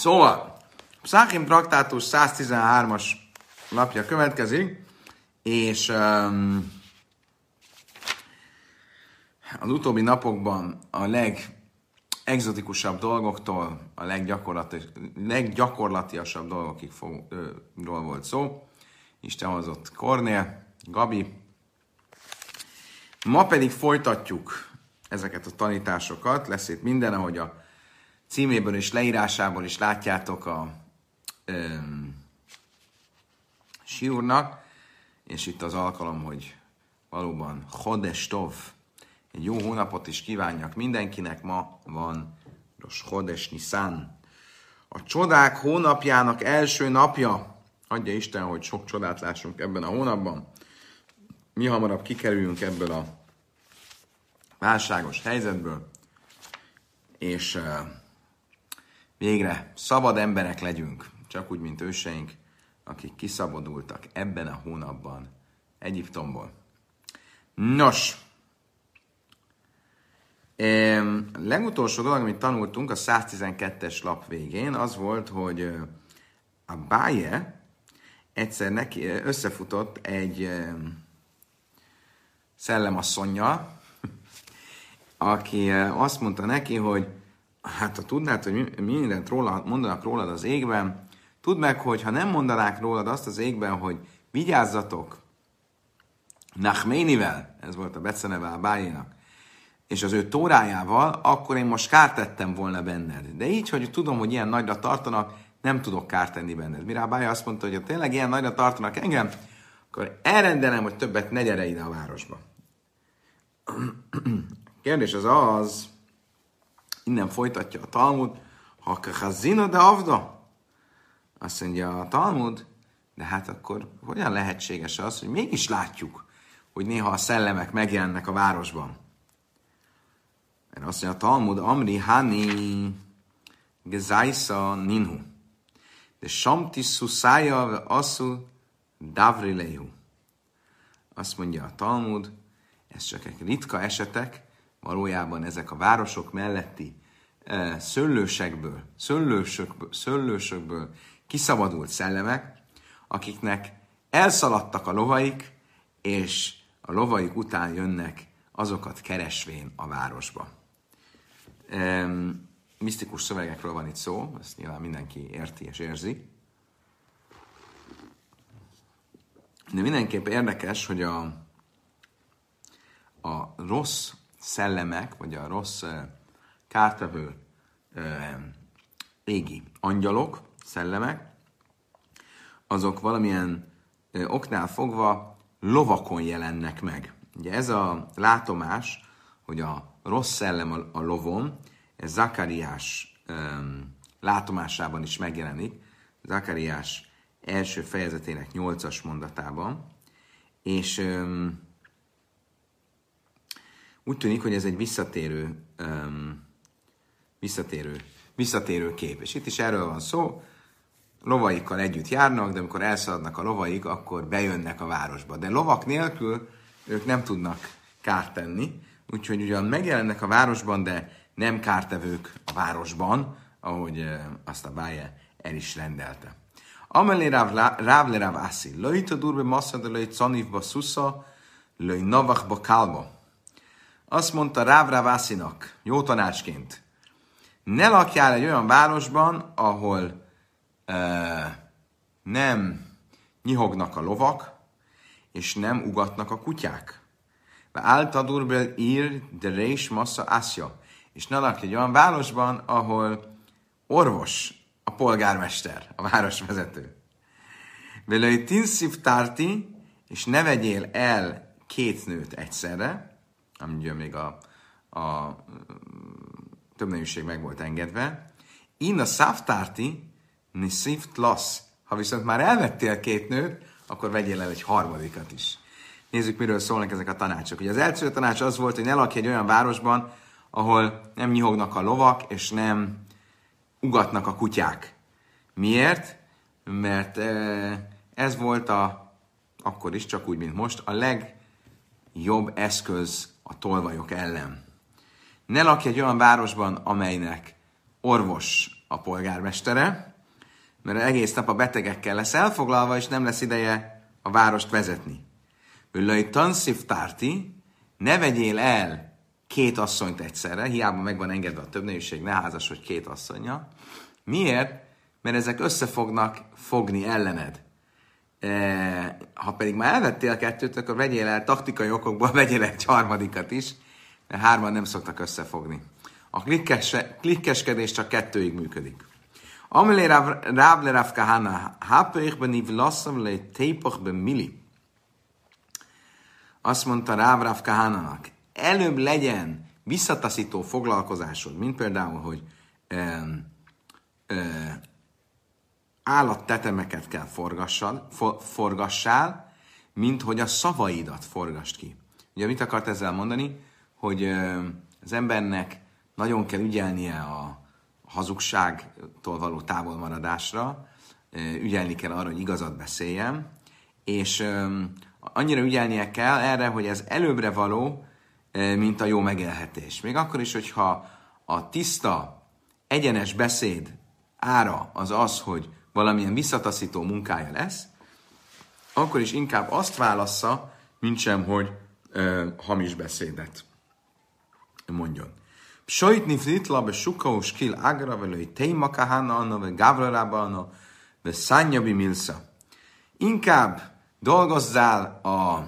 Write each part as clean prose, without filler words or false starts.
Szóval, Pszáchim traktátus 113-as lapja következik, és az utóbbi napokban a legexotikusabb dolgoktól a leggyakorlatiasabb dolgokról volt szó. Isten hozott Kornél, Gabi. Ma pedig folytatjuk ezeket a tanításokat. Lesz itt minden, ahogy a címéből és leírásából is látjátok a siúrnak, és itt az alkalom, hogy valóban Chodesh Tov, egy jó hónapot is kívánjak mindenkinek. Ma van Rosh Chodesh Nisan, a csodák hónapjának első napja. Adja Isten, hogy sok csodát lássunk ebben a hónapban. Mi hamarabb kikerüljünk ebből a válságos helyzetből, és végre szabad emberek legyünk, csak úgy, mint őseink, akik kiszabadultak ebben a hónapban Egyiptomból. Nos, legutolsó dolog, amit tanultunk a 112-es lap végén, az volt, hogy a Báje egyszer neki összefutott egy szellemasszonnyal, aki azt mondta neki, hogy hát ha tudnád, hogy mindent mondanak rólad az égben, tudd meg, hogy ha nem mondanák rólad azt az égben, hogy vigyázzatok Nachménivel, ez volt a beceneve a Bájénak, és az ő tórájával, akkor én most kárt tettem volna benned. De így, hogy tudom, hogy ilyen nagyra tartanak, nem tudok kárt tenni benned. Mire a Bája azt mondta, hogy ha tényleg ilyen nagyra tartanak engem, akkor elrendelem, hogy többet ne gyere ide a városba. Kérdés az, innen folytatja a Talmud, ha kachazina de avda, azt mondja a Talmud, de hát akkor hogyan lehetséges az, hogy mégis látjuk, hogy néha a szellemek megjelennek a városban. Mert azt mondja a Talmud, Amri Hani Gezaisa Ninhu, de Samtissu Szája Assu Davrilehu. Azt mondja a Talmud, ez csak egy ritka esetek, valójában ezek a városok melletti szőlősökből kiszabadult szellemek, akiknek elszaladtak a lovaik, és a lovaik után jönnek azokat keresvén a városba. Misztikus szövegekről van itt szó, ezt nyilván mindenki érti és érzi. De mindenképp érdekes, hogy a rossz szellemek, vagy a rossz kártevő égi angyalok, szellemek, azok valamilyen oknál fogva lovakon jelennek meg. Ugye ez a látomás, hogy a rossz szellem a lovon, ez Zakariás látomásában is megjelenik, Zakariás első fejezetének 8-as mondatában, és úgy tűnik, hogy ez egy visszatérő kép. És itt is erről van szó, lovaikkal együtt járnak, de amikor elszaladnak a lovaik, akkor bejönnek a városba. De lovak nélkül ők nem tudnak kárt tenni, úgyhogy ugyan megjelennek a városban, de nem kártevők a városban, ahogy azt a Báje el is rendelte. Amelé ráv le ráv ászi, löjt durbe massza, de löjt szanívba szusza, löjt navachba kálba. Azt mondta Ráv Ravászinak, jó tanácsként, ne lakjál egy olyan városban, ahol nem nyihognak a lovak, és nem ugatnak a kutyák. Áltadurbel ír de rés massa ásja. És ne lakj egy olyan városban, ahol orvos a polgármester, a városvezető. Velői tinszív tárti, és ne vegyél el 2 nőt egyszerre, ami még a többneműség meg volt engedve. In a szávtárti, ni szívt lasz. Ha viszont már elvettél 2 nőt, akkor vegyél el egy harmadikat is. Nézzük, miről szólnak ezek a tanácsok. Ugye az első tanács az volt, hogy ne lakj egy olyan városban, ahol nem nyihognak a lovak, és nem ugatnak a kutyák. Miért? Mert ez volt akkor is, csak úgy, mint most, a legjobb eszköz a tolvajok ellen. Ne lakj egy olyan városban, amelynek orvos a polgármestere, mert egész nap a betegekkel lesz elfoglalva, és nem lesz ideje a várost vezetni. Löj tanszív tárti, ne vegyél el 2 asszonyt egyszerre, hiába meg van engedve a több nőség, ne házasodj 2 asszonya. Miért? Mert ezek össze fognak fogni ellened. Ha pedig már elvettél 2-t, akkor vegyél el taktikai okokból, vegyél egy 3-at is, mert 3-an nem szoktak összefogni. A klikkeskedés csak 2-ig működik. Amelé Ráv le Rav Kahana, hápőichben ív lasszav le tépachben mili. Azt mondta Ráv Kahánának, előbb legyen visszataszító foglalkozásod, mint például, hogy állattetemeket kell forgassál, mint hogy a szavaidat forgast ki. Ugye mit akart ezzel mondani? Hogy az embernek nagyon kell ügyelnie a hazugságtól való távolmaradásra, ügyelni kell arra, hogy igazat beszéljen, és annyira ügyelnie kell erre, hogy ez előbbre való, mint a jó megélhetés. Még akkor is, hogyha a tiszta, egyenes beszéd ára az az, hogy valamilyen visszataszító munkája lesz, akkor is inkább azt válassza, mint sem, hogy hamis beszédet mondjon. Sajtni fritla be sukaus kil agra velői téma kahana anna, ve gavrarába anna, ve szányabi milsza. Inkább dolgozzál a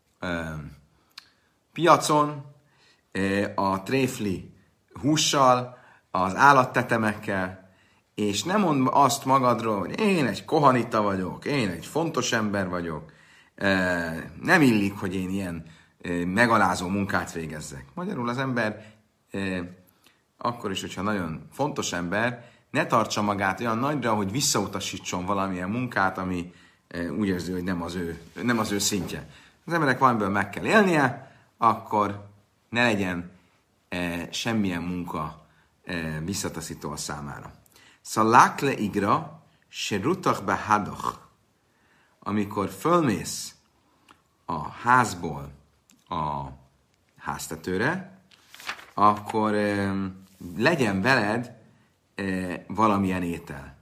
piacon, a tréfli hússal, az állattetemekkel, és nem mondd azt magadról, hogy én egy kohanita vagyok, én egy fontos ember vagyok, nem illik, hogy én ilyen megalázó munkát végezzek. Magyarul az ember akkor is, hogyha nagyon fontos ember, ne tartsa magát olyan nagyra, hogy visszautasítson valamilyen munkát, ami úgy érzi, hogy nem az ő szintje. Az emberek valamiből meg kell élnie, akkor ne legyen semmilyen munka visszataszító a számára. Szallákle igra, se rutach be hadach. Amikor fölmész a házból a háztetőre, akkor legyen veled valamilyen étel.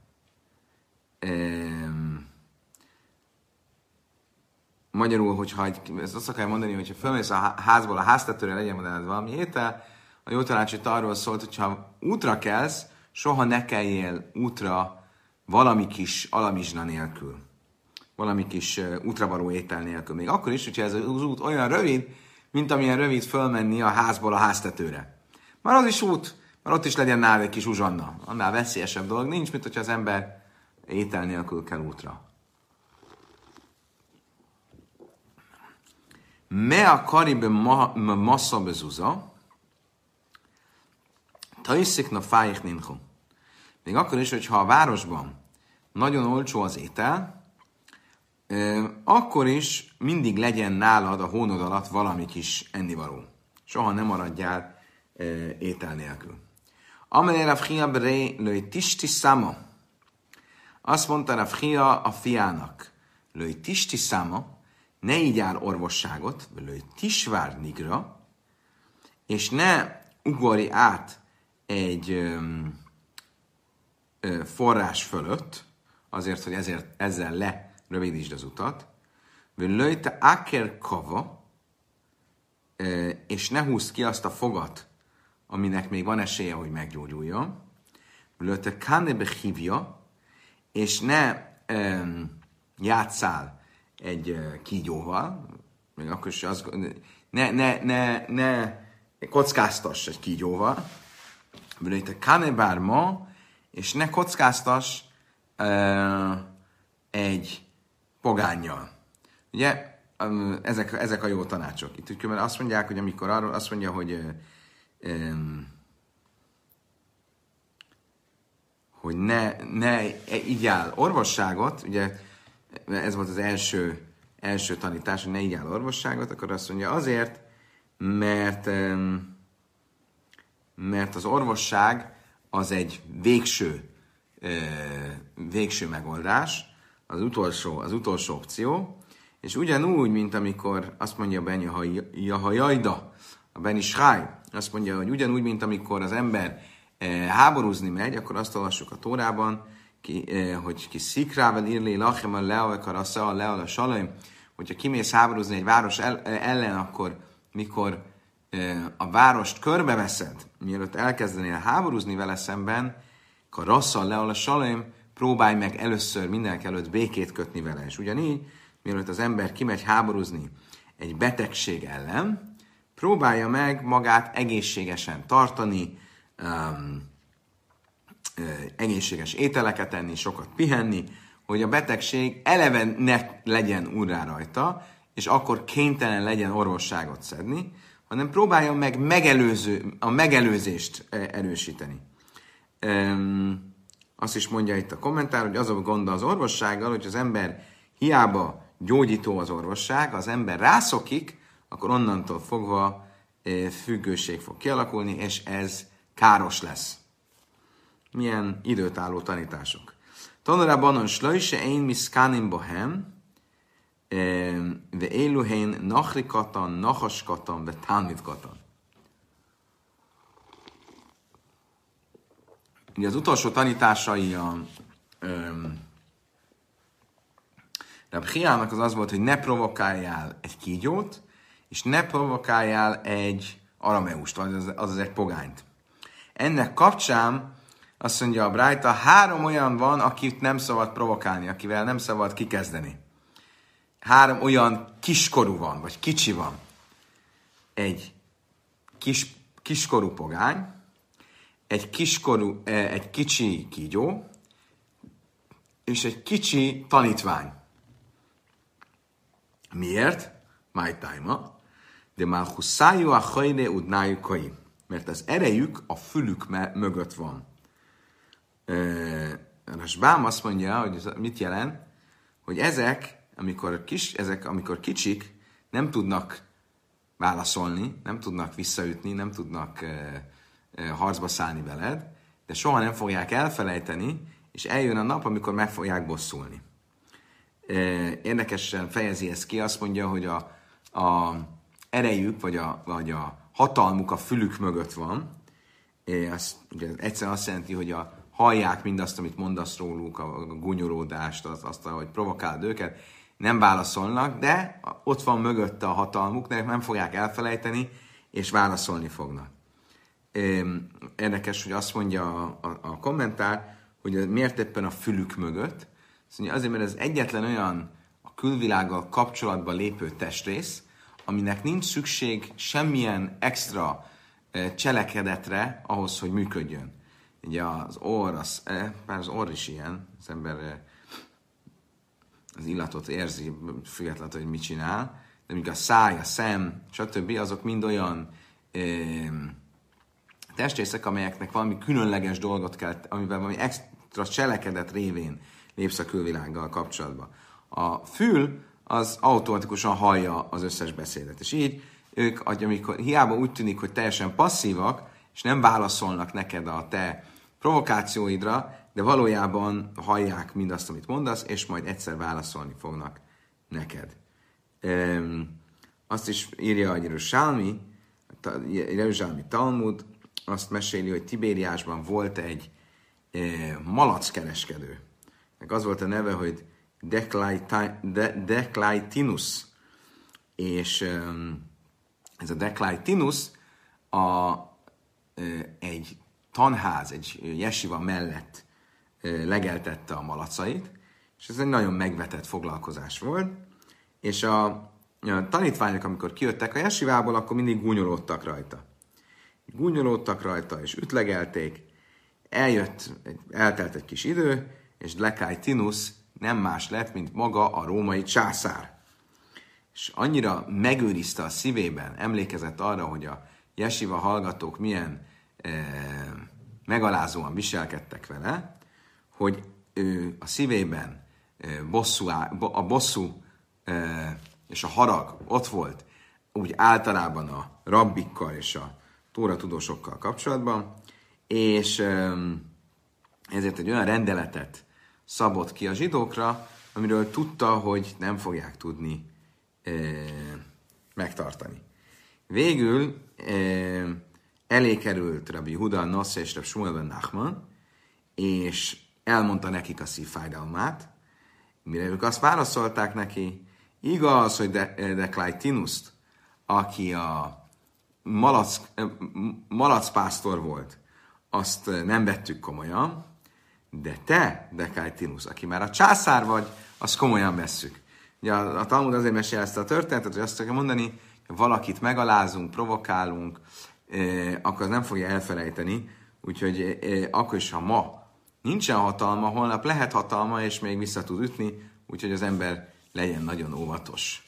Magyarul, hogyha ezt azt akarja mondani, hogyha fölmész a házból a háztetőre, legyen veled valami étel, a jó tanács itt arról szólt, hogyha útra kelsz, soha ne kelljél útra valami kis alamizsna nélkül. Valami kis útravaló étel nélkül. Még akkor is, hogyha ez az út olyan rövid, mint amilyen rövid fölmenni a házból a háztetőre. Már az is út, már ott is legyen nálad egy kis uzsanna. Annál veszélyesebb dolog nincs, mint hogyha az ember étel nélkül kell útra. Me a karibe massza bezuza, taiszik na fájik ninchu. Még akkor is, hogyha a városban nagyon olcsó az étel, akkor is mindig legyen nálad a hónod alatt valami kis ennivaló. Soha nem maradjál étel nélkül. Amelé Rav Chia beré löj tisti száma. Azt mondta Rav Chia a fiának, löj tisti száma, ne így áll orvosságot, löj tisvár nigra, és ne ugorj át egy forrás fölött, azért, hogy ezzel rövidítsd az utat, löj te aker kava, és ne húzd ki azt a fogat, aminek még van esélye, hogy meggyógyuljon, löj te kanebe hívja, és ne játsszál egy kígyóval, még akkor is ne kockáztass egy kígyóval, löj te kanebár ma, és ne kockáztass egy pogánnyal. Ugye, ezek a jó tanácsok. Itt úgy azt mondják, hogy amikor arról azt mondja, hogy ne igyál orvosságot, ugye ez volt az első tanítás, hogy ne igyál orvosságot, akkor azt mondja azért, mert az orvosság az egy végső megoldás, az utolsó opció, és ugyanúgy, mint amikor azt mondja Ben Jahajda, a Ben Ishai, azt mondja, hogy ugyanúgy, mint amikor az ember háborúzni megy, akkor azt olvassuk a Tórában, hogy ki szikrával írlé lachem a leavekar a szal leal a salaim, hogyha kimész háborúzni egy város ellen, akkor mikor a várost körbeveszed, mielőtt elkezdenél háborúzni vele szemben, akkor rasszal leal a salaim, próbálj meg először mindenek előtt békét kötni vele. És ugyanígy, mielőtt az ember kimegy háborúzni egy betegség ellen, próbálja meg magát egészségesen tartani, egészséges ételeket enni, sokat pihenni, hogy a betegség eleve ne legyen urrá rajta, és akkor kénytelen legyen orvosságot szedni, hanem próbáljon meg a megelőzést erősíteni. Azt is mondja itt a kommentár, hogy az a gond az orvossággal, hogy az ember hiába gyógyító az orvosság, az ember rászokik, akkor onnantól fogva függőség fog kialakulni, és ez káros lesz. Milyen időtálló tanítások. Tanulában on slöjse én miszkánim bohem, ve éluhén nachrikatan, nachaskatan, ve tánmitkatan. Ugye az utolsó tanításai a Rab Chiának az volt, hogy ne provokáljál egy kígyót, és ne provokáljál egy arameust, vagy az egy pogányt. Ennek kapcsán azt mondja a Brájta, 3 olyan van, akit nem szabad provokálni, akivel nem szabad kikezdeni. 3 olyan kiskorú van, vagy kicsi van. Egy kiskorú pogány, egy kicsi kígyó, és egy kicsi tanítvány. Miért? Májtájma. De már husszájú a hajne udnájú kai. Mert az erejük a fülük mögött van. Rasbám azt mondja, hogy mit jelent, hogy ezek, amikor kicsik, nem tudnak válaszolni, nem tudnak visszaütni, nem tudnak harcba szállni veled, de soha nem fogják elfelejteni, és eljön a nap, amikor meg fogják bosszulni. Érdekesen fejezi ezt ki, azt mondja, hogy a erejük, vagy a hatalmuk a fülük mögött van. Ugye egyszerűen azt jelenti, hogy hallják mindazt, amit mondasz róluk, a gúnyoródást, azt, ahogy provokáld őket, nem válaszolnak, de ott van mögötte a hatalmuk, de nem fogják elfelejteni, és válaszolni fognak. Érdekes, hogy azt mondja a kommentár, hogy miért éppen a fülük mögött. Azt mondja, azért, mert ez egyetlen olyan a külvilággal kapcsolatba lépő testrész, aminek nincs szükség semmilyen extra cselekedetre ahhoz, hogy működjön. Ugye az orr, bár az orr is ilyen, az ember az illatot érzi, függetlenül, hogy mit csinál, de míg a száj, a szem, stb. Azok mind olyan testrészek, amelyeknek valami különleges dolgot kell, amivel valami extra cselekedet révén lépsz a külvilággal kapcsolatba. A fül az automatikusan hallja az összes beszédet. És így ők, amikor hiába úgy tűnik, hogy teljesen passzívak, és nem válaszolnak neked a te provokációidra, de valójában hallják mindazt, amit mondasz, és majd egyszer válaszolni fognak neked. Azt is írja a Jeruzsálmi Talmud, azt meséli, hogy Tibériásban volt egy malackereskedő. Az volt a neve, hogy Deklaitinus. És ez a Deklaitinus egy tanház, egy jesiva mellett legeltette a malacait, és ez egy nagyon megvetett foglalkozás volt, és a tanítványok, amikor kijöttek a jesivából, akkor mindig gúnyolódtak rajta, és ütlegelték. Eltelt egy kis idő, és Deklaitinus nem más lett, mint maga a római császár. És annyira megőrizte a szívében, emlékezett arra, hogy a jesiva hallgatók milyen megalázóan viselkedtek vele, hogy ő a szívében a bosszú és a harag ott volt, úgy általában a rabbikkal és a tóratudósokkal kapcsolatban, és ezért egy olyan rendeletet szabott ki a zsidókra, amiről tudta, hogy nem fogják tudni megtartani. Végül elé került Rabbi Huda, Nosza és Rabbi Shmuel ben Nachman, és elmondta nekik a szívfájdalmát, mire ők azt válaszolták neki, igaz, hogy Deklaitinuszt, aki a malacpásztor volt, azt nem vettük komolyan, de te, Deklaitinus, aki már a császár vagy, azt komolyan vesszük. Ugye a Talmud azért mesél ezt a történetet, hogy azt tudja mondani, hogy valakit megalázunk, provokálunk, akkor az nem fogja elfelejteni, úgyhogy akkor is, ha ma nincsen hatalma, holnap lehet hatalma, és még vissza tud ütni, úgyhogy az ember legyen nagyon óvatos.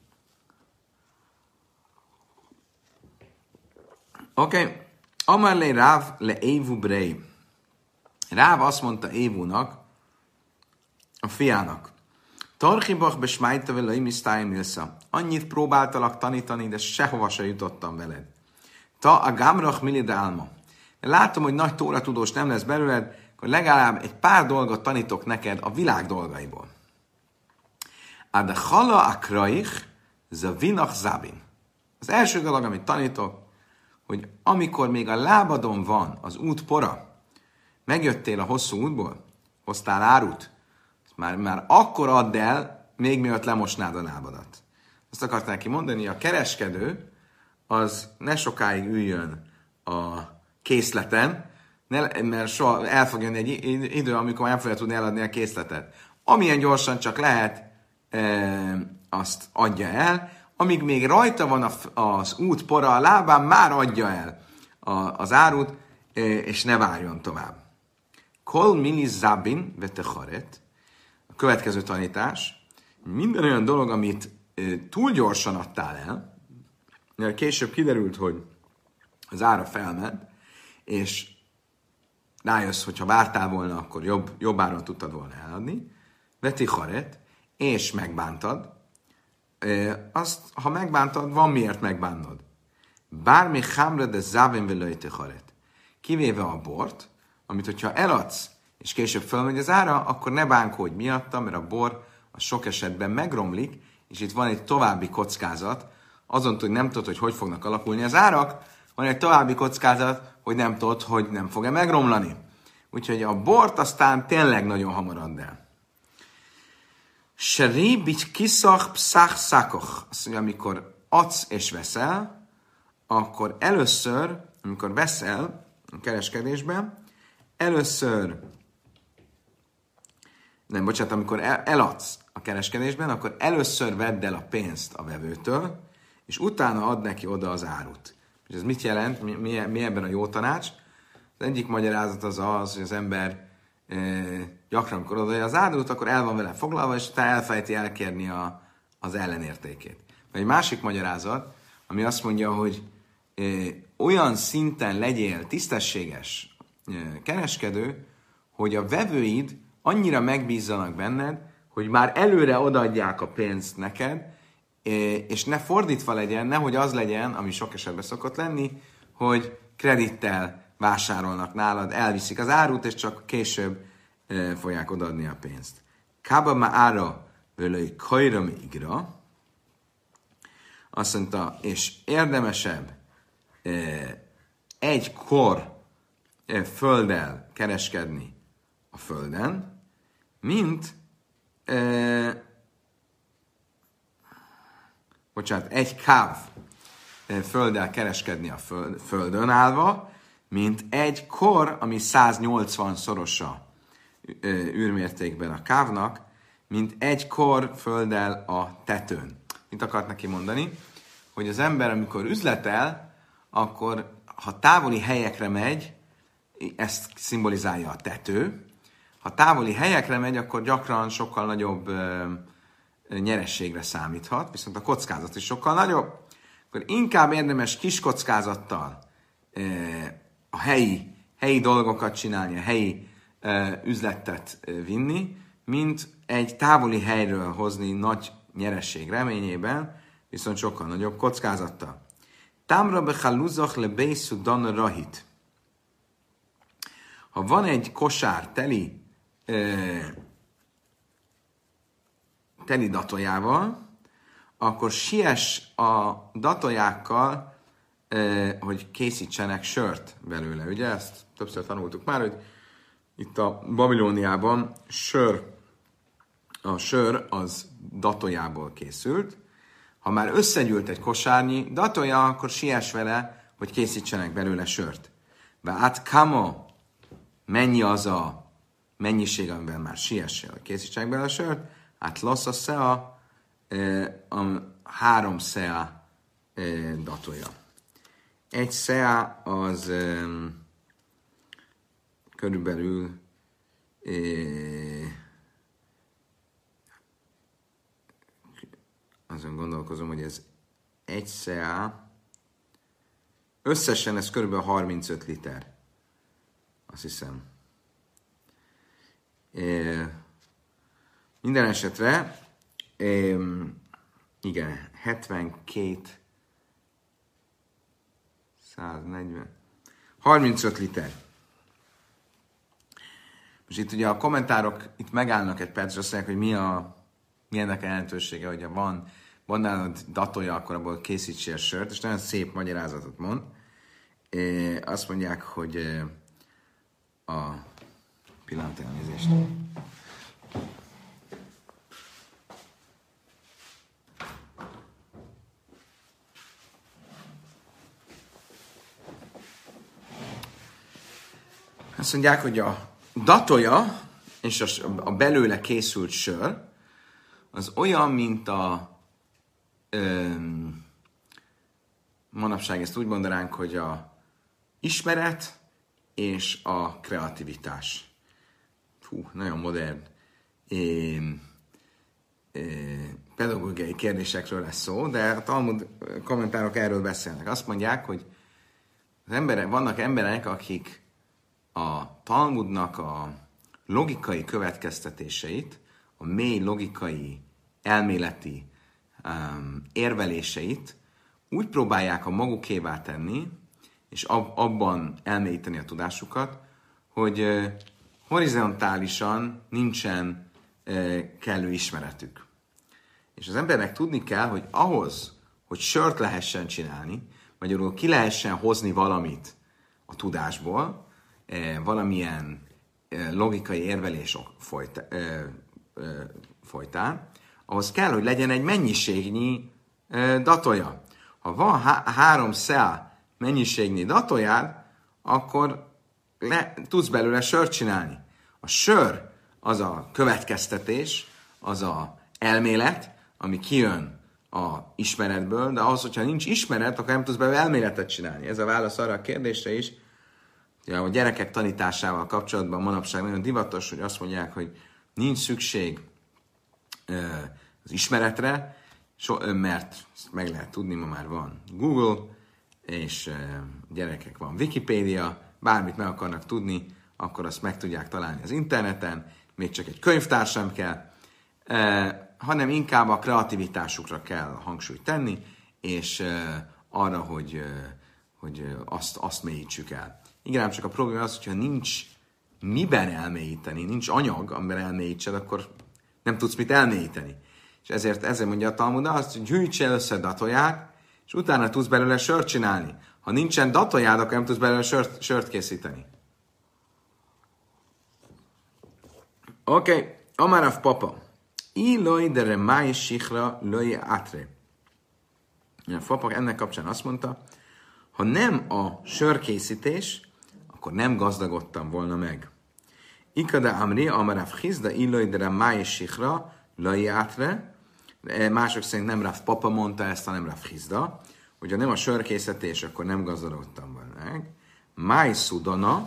Oké. Amar le Ráv le Évu Brei. Ráv azt mondta Évunak, a fiának, Tarchibach besmájta vele imisztáim ilsza. Annyit próbáltalak tanítani, de sehova se jutottam veled. Ta a gámrach milide álma. Látom, hogy nagy tóratudós nem lesz belőled, akkor legalább egy pár dolgot tanítok neked a világ dolgaiból. Ad chala akraich zavinach zabin. Az első dolog, amit tanítok, hogy amikor még a lábadon van az út pora, megjöttél a hosszú útból, hoztál árut, már akkor add el, még mielőtt lemosnád a lábadat. Azt akartam neki mondani, a kereskedő az ne sokáig üljön a készleten, mert soha el fog jönni egy idő, amikor nem fogja tudni eladni a készletet. Amilyen gyorsan csak lehet, azt adja el, amíg még rajta van az út pora a lábán, már adja el az árut, és ne várjon tovább. Kol mini zabin vetecharet. A következő tanítás. Minden olyan dolog, amit túl gyorsan adtál el, később kiderült, hogy az ára felment, és rájössz, hogyha vártál volna, akkor jobb áron tudtad volna eladni. Vetecharet, és megbántad. Azt, ha megbántad, van miért megbánnod. Bármi hamra de závén velőjte haret. Kivéve a bort, amit hogyha eladsz, és később fölmegy az ára, akkor ne bánkódj miatta, mert a bor az sok esetben megromlik, és itt van egy további kockázat, azon, hogy nem tudod, hogy fognak alakulni az árak, van egy további kockázat, hogy nem tudod, hogy nem fog-e megromlani. Úgyhogy a bort aztán tényleg nagyon hamar add el. Seri bit kiszach pszach szakoch. Azt mondja, amikor adsz és veszel, akkor először, amikor veszel a kereskedésben, amikor eladsz a kereskedésben, akkor először vedd el a pénzt a vevőtől, és utána add neki oda az árut. És ez mit jelent? Mi ebben a jó tanács? Az egyik magyarázat az, hogy az ember gyakran, amikor odaadja az árut, akkor el van vele foglalva, és utána elfelejti elkérni az ellenértékét. Vagy egy másik magyarázat, ami azt mondja, hogy olyan szinten legyél tisztességes kereskedő, hogy a vevőid annyira megbízzanak benned, hogy már előre odaadják a pénzt neked, és ne fordítva legyen, nehogy az legyen, ami sok esetben szokott lenni, hogy kredittel vásárolnak nálad, elviszik az árut, és csak később fogják odaadni a pénzt. Kába mára völői kajra igra, azt mondta, és érdemesebb egy kor földdel kereskedni a földön, mint egy káv földdel kereskedni a földön állva, mint egy kor, ami 180-szorosa űrmértékben a kávnak, mint egy kor földdel a tetőn. Mit akart neki mondani? Hogy az ember, amikor üzletel, akkor ha távoli helyekre megy, ezt szimbolizálja a tető, ha távoli helyekre megy, akkor gyakran sokkal nagyobb nyerességre számíthat, viszont a kockázat is sokkal nagyobb. Akkor inkább érdemes kis kockázattal a helyi dolgokat csinálni, a helyi üzletet vinni, mint egy távoli helyről hozni nagy nyeresség reményében, viszont sokkal nagyobb kockázattal. Támra bechaluzach le beiszu dan rahit. Ha van egy kosár teli datójával, akkor siess a datójákkal hogy készítsenek sört belőle. Ugye ezt többször tanultuk már, hogy itt a Babilóniában a sör az datójából készült. Ha már összegyűlt egy kosárnyi datója, akkor siess vele, hogy készítsenek belőle sört. Ve át kamo, mennyi az a mennyiség, amiben már siessél, hogy készítsenek belőle sört, hát lassz a szea, a 3 szea datója. Egy szea az körülbelül azon gondolkozom, hogy ez egy szea, összesen ez körülbelül 35 liter. Azt hiszem. Minden esetre igen, 72 140 35 liter. Most itt ugye a kommentárok itt megállnak egy percre, azt mondják, hogy mi ennek a jelentősége, hogyha van nálad datója, akkor abból készítsél sört, és nagyon szép magyarázatot mond. Azt mondják, hogy a pillanat elnézést. Azt mondják, hogy a datója és a belőle készült sör az olyan, mint manapság ezt úgy mondanánk, hogy a ismeret és a kreativitás. Nagyon modern pedagógiai kérdésekről lesz szó, de a Talmud kommentárok erről beszélnek. Azt mondják, hogy vannak emberek, akik a Talmudnak a logikai következtetéseit, a mély logikai, elméleti érveléseit úgy próbálják a magukévá tenni, és abban elmélyíteni a tudásukat, hogy horizontálisan nincsen kellő ismeretük. És az embernek tudni kell, hogy ahhoz, hogy sört lehessen csinálni, magyarul ki lehessen hozni valamit a tudásból, valamilyen logikai érvelés folytán, ahhoz kell, hogy legyen egy mennyiségnyi datója. Ha van 3 szea mennyiségnyi datójád, akkor tudsz belőle sört csinálni. A sör az a következtetés, az a elmélet, ami kijön a ismeretből, de ahhoz, hogyha nincs ismeret, akkor nem tudsz belőle elméletet csinálni. Ez a válasz arra a kérdésre is, hogy a gyerekek tanításával kapcsolatban manapság nagyon divatos, hogy azt mondják, hogy nincs szükség az ismeretre, mert meg lehet tudni, ma már van Google, és gyerekek van Wikipédia, bármit meg akarnak tudni, akkor azt meg tudják találni az interneten, még csak egy könyvtár sem kell, hanem inkább a kreativitásukra kell hangsúlyt tenni, és arra, hogy azt mélyítsük el. Igen, csak a probléma az, hogyha nincs miben elmélyíteni, nincs anyag, amiben elmélyítsed, akkor nem tudsz mit elmélyíteni. És ezért mondja a Talmud azt, hogy gyűjtsél össze datóját, és utána tudsz belőle sört csinálni. Ha nincsen datójád, akkor nem tudsz belőle sört készíteni. Oké, Amarav papa. Iloj de remai sichra löj átre. A papa ennek kapcsán azt mondta, ha nem a sörkészítés, akkor nem gazdagodtam volna meg. Ikada amri, Amarav hizda, Iloj de remai sichra löj átre. Mások szerint nem Rav papa mondta ezt, hanem Rav hizda, hogyha nem a sörkészítés, akkor nem gazdagodtam volna meg. Máj szudana,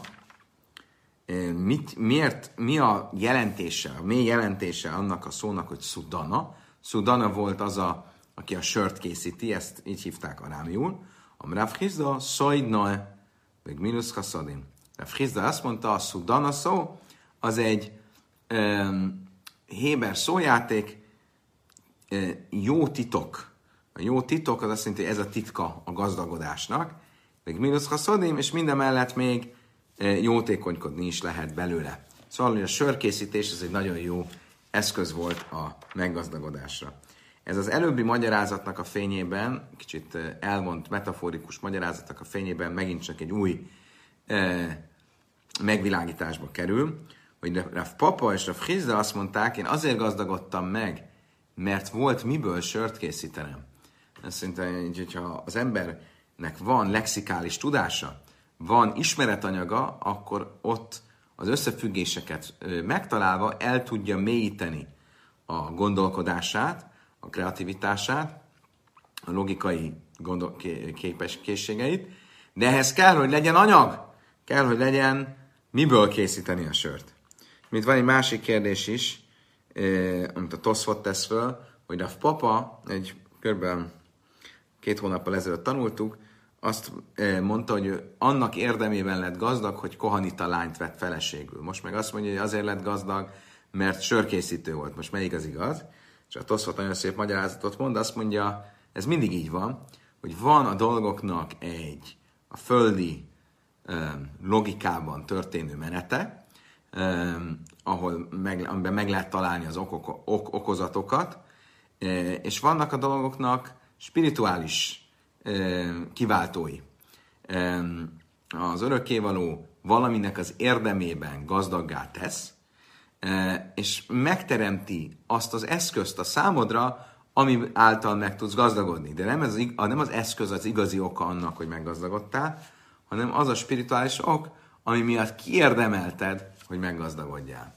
mi a jelentése, a mély jelentése annak a szónak, hogy szudana. Szudana volt az, aki a sört készíti, ezt így hívták arámiul. A Rav hizda, szoidna, meg minusz haszadim. Rav hizda azt mondta, a szudana szó, az egy héber szójáték, jó titok. A jó titok az azt jelenti, hogy ez a titka a gazdagodásnak. Még minusz haszadim, és minden mellett még jótékonykodni is lehet belőle. Szóval, hogy a sörkészítés az egy nagyon jó eszköz volt a meggazdagodásra. Ez az előbbi magyarázatnak a fényében, kicsit elmond metaforikus magyarázatnak a fényében megint csak egy új megvilágításba kerül, hogy Rav Papa és Rav Hizda azt mondták, én azért gazdagodtam meg, mert volt miből sört készítenem. Azt szerintem, hogyha az embernek van lexikális tudása, van ismeretanyaga, akkor ott az összefüggéseket megtalálva el tudja mélyíteni a gondolkodását, a kreativitását, a logikai készségeit, de ehhez kell, hogy legyen anyag, kell, hogy legyen miből készíteni a sört. Mint van egy másik kérdés is, amit a Toszfot tesz föl, hogy a papa, kb. 2 hónappal ezelőtt tanultuk, azt mondta, hogy annak érdemében lett gazdag, hogy kohanita lányt vett feleségül. Most meg azt mondja, hogy azért lett gazdag, mert sörkészítő volt. Most melyik az igaz? És a Toszfot nagyon szép magyarázatot mond, azt mondja, ez mindig így van, hogy van a dolgoknak a földi logikában történő menete, amiben meg lehet találni az okozatokat, és vannak a dolgoknak spirituális kiváltói. Az örökkévaló valaminek az érdemében gazdaggá tesz, és megteremti azt az eszközt a számodra, ami által meg tudsz gazdagodni. De nem az eszköz az igazi oka annak, hogy meggazdagodtál, hanem az a spirituális ok, ami miatt kiérdemelted, hogy meggazdagodjál.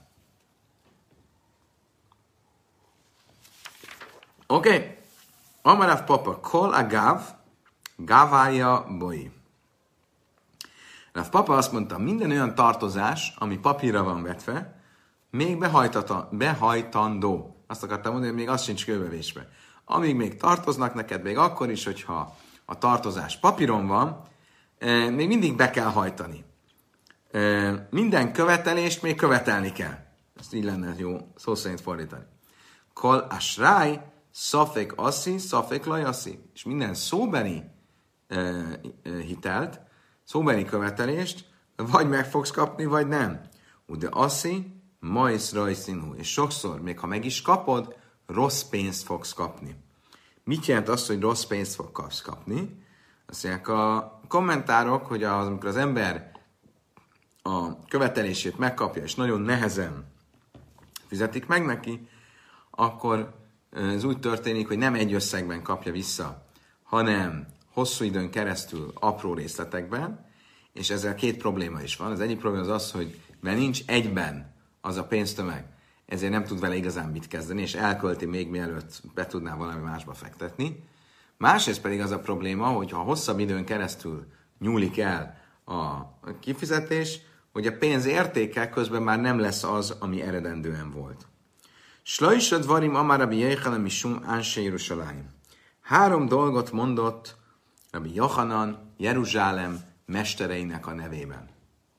Oké. Amarav Papa, kol agav, gavája boi. Rav Papa azt mondta, minden olyan tartozás, ami papírra van vetve, még behajtandó. Azt akartam mondani, hogy még az sincs kőbevésve. Amíg még tartoznak neked, még akkor is, hogyha a tartozás papíron van, még mindig be kell hajtani. Minden követelést még követelni kell. Ezt így lenne jó szó szerint fordítani. Kol asráj, szafék asszi, szafék lajaszi. És minden szóbeli hitelt, szóbeli követelést, vagy meg fogsz kapni, vagy nem. De asszi, majsz rajszínú. És sokszor, még ha meg is kapod, rossz pénzt fogsz kapni. Mit jelent az, hogy rossz pénzt fogsz kapni? Azt mondják a kommentárok, hogy amikor az ember a követelését megkapja, és nagyon nehezen fizetik meg neki, akkor ez úgy történik, hogy nem egy összegben kapja vissza, hanem hosszú időn keresztül apró részletekben, és ezzel 2 probléma is van. Az egyik probléma az az, hogy mert nincs egyben az a pénztömeg, ezért nem tud vele igazán mit kezdeni, és elkölti még mielőtt be tudná valami másba fektetni. Másrészt pedig az a probléma, hogy ha hosszabb időn keresztül nyúlik el a kifizetés, hogy a pénz értéke közben már nem lesz az, ami eredendően volt. Slajsad varim amár Rabbi Yochanan misum ánse Jeruzsálem. 3 dolgot mondott Rabbi Yochanan Jeruzsálem mestereinek a nevében.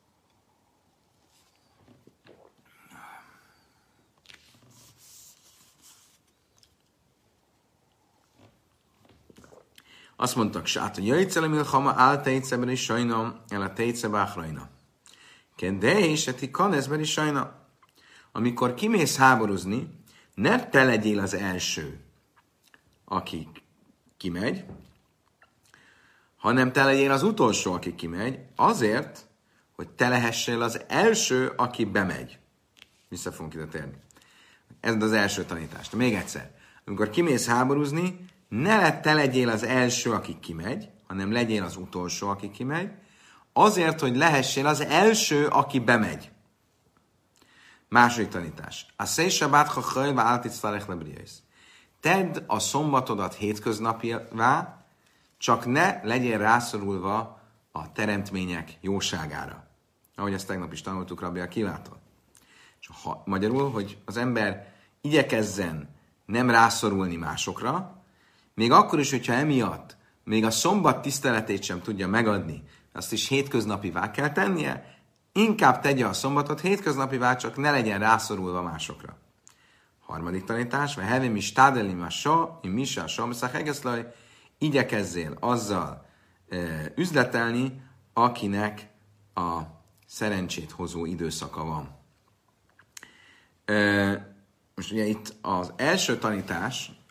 Azt mondtak, sát, hogy jöjjtszel milchama áll tejtszeben is sajna, el a tejtszebe áhrajna. De és eti kaneszben is sajna. Amikor kimész háborúzni, ne te legyél az első, aki kimegy, hanem te legyél az utolsó, aki kimegy, azért, hogy te lehessél az első, aki bemegy. Vissza fogunk ide térni. Ez az első tanítás. De még egyszer. Amikor kimész háborúzni, ne te legyél az első, aki kimegy, hanem legyél az utolsó, aki kimegy, azért, hogy lehessél az első, aki bemegy. Második tanítás. A széjsabát hachajlva álticsztalech lebriész. Tedd a szombatodat hétköznapivá, csak ne legyél rászorulva a teremtmények jóságára. Ahogy ezt tegnap is tanultuk Rabbi Akilától. És magyarul, hogy az ember igyekezzen nem rászorulni másokra, még akkor is, hogyha emiatt még a szombat tiszteletét sem tudja megadni, azt is hétköznapivá kell tennie, inkább tegye a szombatot hétköznapivá, csak ne legyen rászorulva másokra. Harmadik tanítás, mert hevim is tádelim a sa, im is a sa, egeszlaj, igyekezzél azzal üzletelni, akinek a szerencsét hozó időszaka van. Most ugye itt az első tanítás,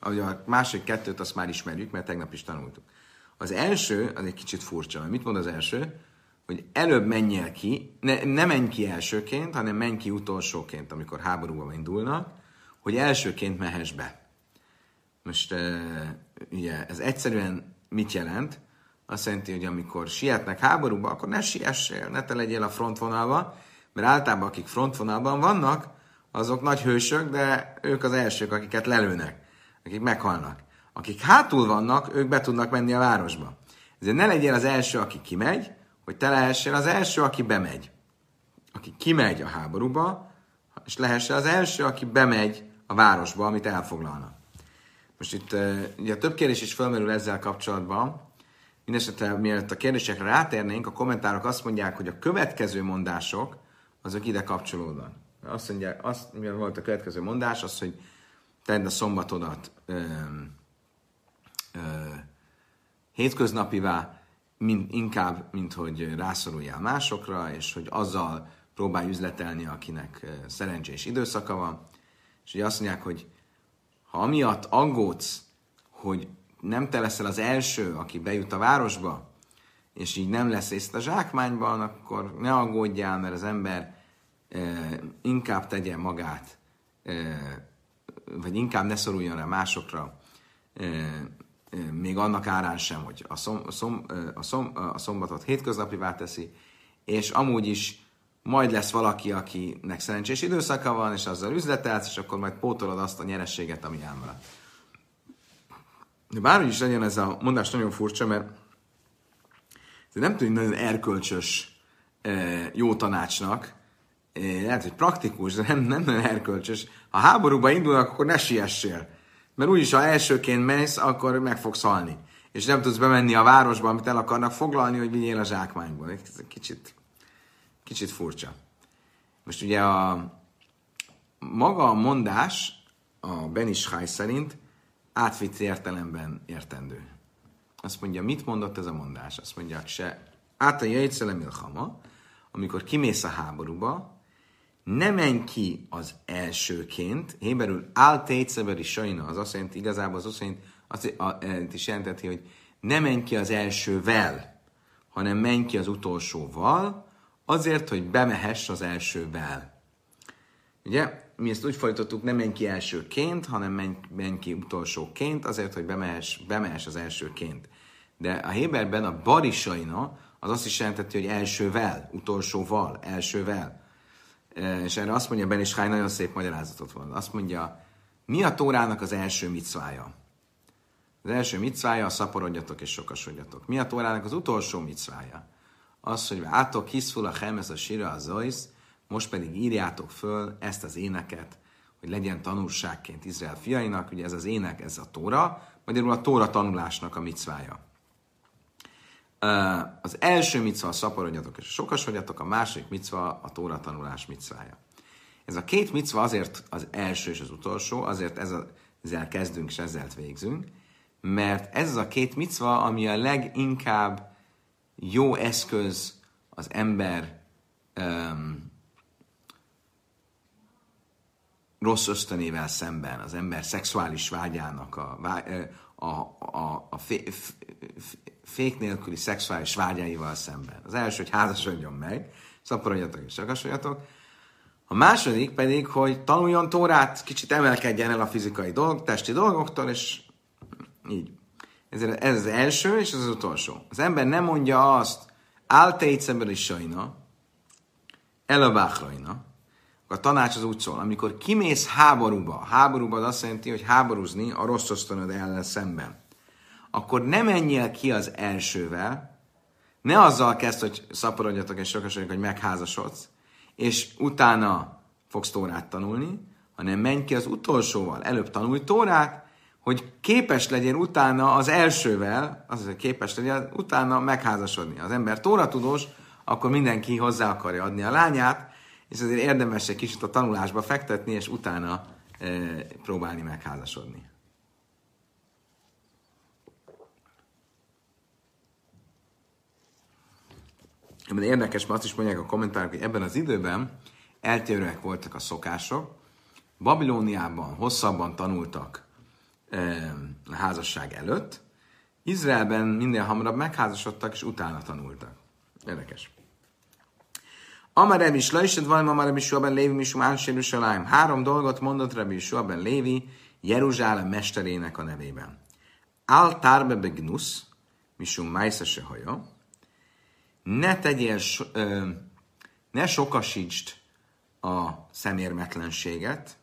a másik kettőt azt már ismerjük, mert tegnap is tanultuk. Az első, az egy kicsit furcsa. Mit mond az első? Hogy előbb menjél ki, ne menj ki elsőként, hanem menj ki utolsóként, amikor háborúba indulnak, hogy elsőként mehess be. Most ugye ez egyszerűen mit jelent? Azt jelenti, hogy amikor sietnek háborúba, akkor ne siessél, ne te legyél a frontvonalba, mert általában akik frontvonalban vannak, azok nagy hősök, de ők az elsők, akiket lelőnek, akik meghalnak. Akik hátul vannak, ők be tudnak menni a városba. Ezért ne legyél az első, aki kimegy, hogy te lehessél az első, aki bemegy. Aki kimegy a háborúba, és lehessél az első, aki bemegy a városba, amit elfoglalnak. Most itt ugye több kérdés is felmerül ezzel kapcsolatban. Mindenesetre, mielőtt a kérdésekre rátérnénk, a kommentárok azt mondják, hogy a következő mondások, azok ide kapcsolódnak. Azt mondják, mivel volt a következő mondás, az, hogy tedd a szombatodat hétköznapivá, inkább, mint hogy rászoruljál másokra, és hogy azzal próbálj üzletelni, akinek szerencsés időszaka van. És ugye azt mondják, hogy ha amiatt aggódsz, hogy nem te leszel az első, aki bejut a városba, és így nem lesz részt a zsákmányban, akkor ne aggódjál, mert az ember inkább tegye magát, vagy inkább ne szoruljon rá másokra, még annak árán sem, hogy a szombatot hétköznapivá teszi, és amúgy is majd lesz valaki, akinek szerencsés időszaka van, és azzal üzletelsz, és akkor majd pótolod azt a nyerességet, ami elmarad. De bárhogy is legyen, ez a mondás nagyon furcsa, mert ez nem tűnik nagyon erkölcsös jó tanácsnak, lehet, hogy praktikus, de nem nagyon erkölcsös. Ha háborúba indulnak, akkor ne siessél. Mert úgyis, ha elsőként mész, akkor meg fogsz halni. És nem tudsz bemenni a városba, amit el akarnak foglalni, hogy vigyél a zsákmányból. Ez kicsit furcsa. Most ugye maga a mondás a Ben Ischai szerint átvitt értelemben értendő. Azt mondja, mit mondott ez a mondás? Azt mondják, se át a jejtszelem ilhama, amikor kimész a háborúba, ne menj ki az elsőként, héberül áltéjtszeber is sajna, az azt jelenti, igazából az azt is jelenteti, hogy ne menj ki az elsővel, hanem menj ki az utolsóval, azért, hogy bemehess az elsővel. Ugye, mi ezt úgy folytattuk, ne menj ki elsőként, hanem menj ki utolsóként, azért, hogy bemehess az elsőként. De a héberben a barisajna, az azt is jelenteti, hogy elsővel, utolsóval, elsővel. És erre azt mondja Ben Ischai, nagyon szép magyarázatot van. Azt mondja, mi a Tórának az első micvája? Az első micvája a szaporodjatok és sokasodjatok. Mi a Tórának az utolsó micvája? Az, hogy átok hiszful a chemez a sira a zojsz, most pedig írjátok föl ezt az éneket, hogy legyen tanulságként Izrael fiainak. Ugye ez az ének, ez a Tóra, magyarul a Tóra tanulásnak a micvája. Az első micva a szaporodjatok és sokasodjatok, a második micva a Tóra tanulás micvája. Ez a két micva azért az első és az utolsó, azért ezzel kezdünk és ezzel végzünk, mert ez a két micva, ami a leginkább jó eszköz az ember rossz ösztönével szemben, az ember szexuális vágyának, a fék nélküli szexuális vágyáival szemben. Az első, hogy házasodjon meg, szaporodjatok és sakasodjatok. A második pedig, hogy tanuljon Tórát, kicsit emelkedjen el a fizikai testi dolgoktól, és így. Ez az első, és ez az utolsó. Az ember nem mondja azt, áltéjtszeber is sajna, elabáchrajna. A tanács az úgy szól, amikor kimész háborúba az azt jelenti, hogy háborúzni a rossz ösztönöd ellen szemben, akkor ne menjél ki az elsővel, ne azzal kezd, hogy szaporodjatok és sokasodjatok, hogy megházasodsz, és utána fogsz Tórát tanulni, hanem menj ki az utolsóval. Előbb tanulj Tórát, hogy képes legyél utána az elsővel, hogy képes legyél utána megházasodni. Az ember tóratudós, akkor mindenki hozzá akarja adni a lányát, és azért érdemes egy kicsit a tanulásba fektetni, és utána próbálni megházasodni. Ebben érdekes, mert azt is mondják a kommentárok, hogy ebben az időben eltérőek voltak a szokások. Babilóniában hosszabban tanultak a házasság előtt. Izraelben minél hamarabb megházasodtak, és utána tanultak. Érdekes. Amar Rabbi Slajsed van, Amar Rabbi Shua ben Lévi, Misum Áns Jeruzsálem. 3 dolgot mondott Rabbi Shua ben Lévi, Jeruzsálem mesterének a nevében. Al tárbe begnusz, Misum Májsze se haja. Ne tegyél, ne sokasítsd a szemérmetlenséget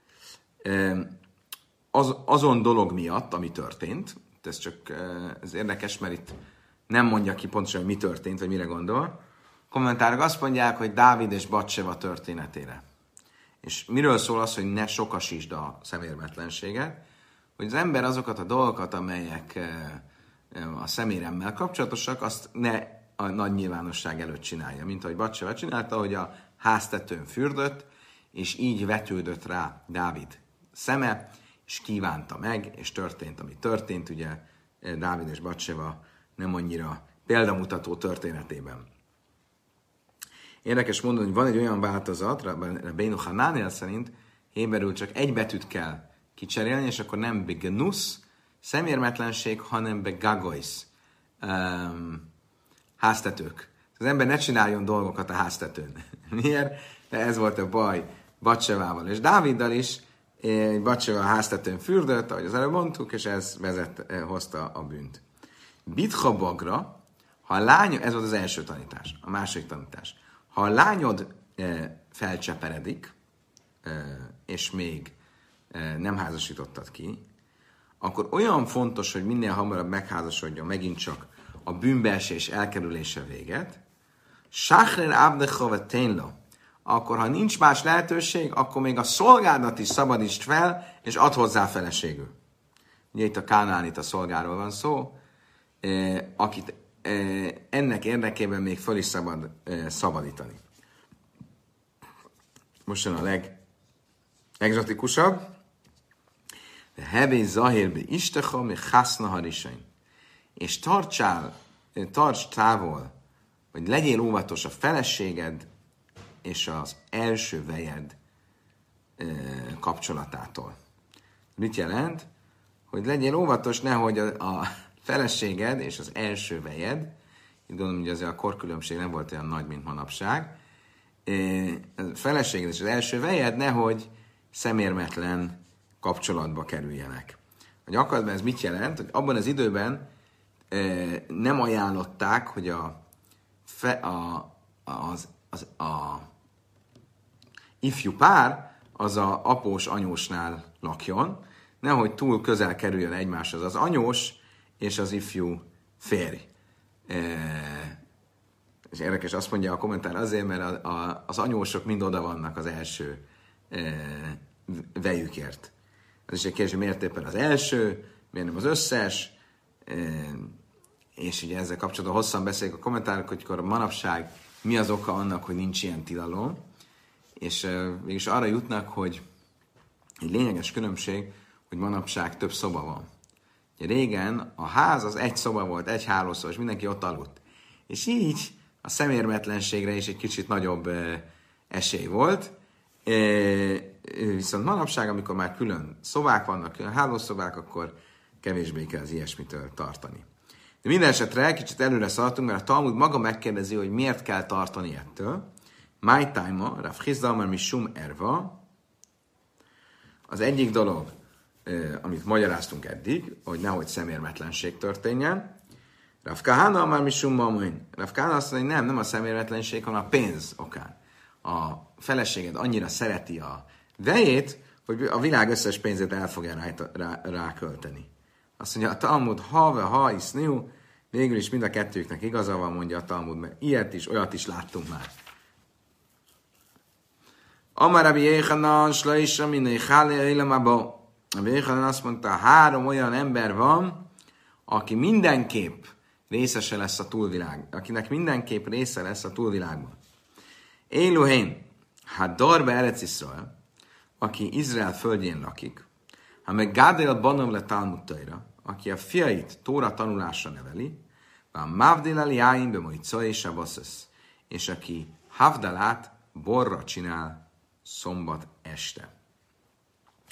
azon dolog miatt, ami történt. Ez érdekes, mert itt nem mondja ki pontosan, hogy mi történt, vagy mire gondol. Kommentárok azt mondják, hogy Dávid és Batseva történetére. És miről szól az, hogy ne sokasítsd a szemérmetlenséget? Hogy az ember azokat a dolgokat, amelyek a szeméremmel kapcsolatosak, azt ne a nagy nyilvánosság előtt csinálja. Mint ahogy Batseva csinálta, hogy a háztetőn fürdött, és így vetődött rá Dávid szeme, és kívánta meg, és történt, ami történt. Ugye Dávid és Batseva nem annyira példamutató történetében. Érdekes mondani, hogy van egy olyan változat, Rabbeinu Hanánél szerint héberül csak egy betűt kell kicserélni, és akkor nem begenusz, szemérmetlenség, hanem begagois, háztetők. Az ember ne csináljon dolgokat a háztetőn. Miért? De ez volt a baj Batsevával és Dáviddal is. Batseva a háztetőn fürdött, ahogy az előbb mondtuk, és ez hozta a bűnt. Bitcha bagra, ha a lány, ez volt az első tanítás, a második tanítás. Ha a lányod felcseperedik, és még nem házasítottad ki, akkor olyan fontos, hogy minél hamarabb megházasodjon megint csak a bűnbeesés elkerülése véget. Sachrer abdecha veténla. Akkor, ha nincs más lehetőség, akkor még a szolgádat is szabadítsd fel, és add hozzá feleségül. Ugye itt a kánaánita szolgáról van szó, akit ennek érdekében még föl is szabad szabadítani. Most jön a legexotikusabb. Hevé zahérbe istecha, mi haszna harisain. És tarts távol, hogy legyél óvatos a feleséged és az első vejed kapcsolatától. Mit jelent? Hogy legyél óvatos, nehogy a feleséged és az első vejed, itt gondolom, hogy azért a korkülönbség nem volt olyan nagy, mint manapság, a feleséged és az első vejed nehogy szemérmetlen kapcsolatba kerüljenek. A gyakorlatban ez mit jelent? Hogy abban az időben nem ajánlották, hogy a ifjú pár az a após anyósnál lakjon, nehogy túl közel kerüljön egymáshoz az anyós és az ifjú férj. És érdekes, azt mondja a kommentár azért, mert az anyósok mind oda vannak az első vejükért. Ez is egy kérdés, miért éppen az első, miért nem az összes, és ugye ezzel kapcsolatban hosszan beszélik a kommentárok, hogy akkor manapság mi az oka annak, hogy nincs ilyen tilalom, és mégis arra jutnak, hogy egy lényeges különbség, hogy manapság több szoba van. Ugye régen a ház az egy szoba volt, egy hálószoba, és mindenki ott aludt. És így a szemérmetlenségre is egy kicsit nagyobb esély volt. Viszont manapság, amikor már külön szobák vannak, külön hálószobák, akkor kevésbé kell az ilyesmitől tartani. De minden esetre kicsit előre szaladtunk, mert a Talmud maga megkérdezi, hogy miért kell tartani ettől. My time-a, Rav Chizdalmar Mishum Erva, az egyik dolog, amit magyaráztunk eddig, hogy nehogy szemérmetlenség történjen. Rav Kahana már Mishum Mamoin. Rav Kahana azt mondja, hogy nem a szemérmetlenség, hanem a pénz okán. A feleséged annyira szereti a vejét, hogy a világ összes pénzét el fogja rákölteni. Azt mondja, a Talmud ha iszniu, végül is mind a kettőknek igaza van, mondja a Talmud, mert ilyet is, olyat is láttunk már. Amar Rabbi Jéhanan, Slaisha, minné Chálé, Élemaba. Rabbi Jéhanan azt mondta, 3 olyan ember van, aki mindenképp részese lesz a túlvilág, akinek mindenképp része lesz a túlvilágban. Éluhén, hát Darbe Erec Iszrael, aki Izrael földjén lakik, ha meg Gádél Banom le Talmudtaira, aki a fiait Tóra tanulásra neveli, van Mavdilal Jáim be Mojca és Abaszasz, és aki Havdalát borra csinál szombat este.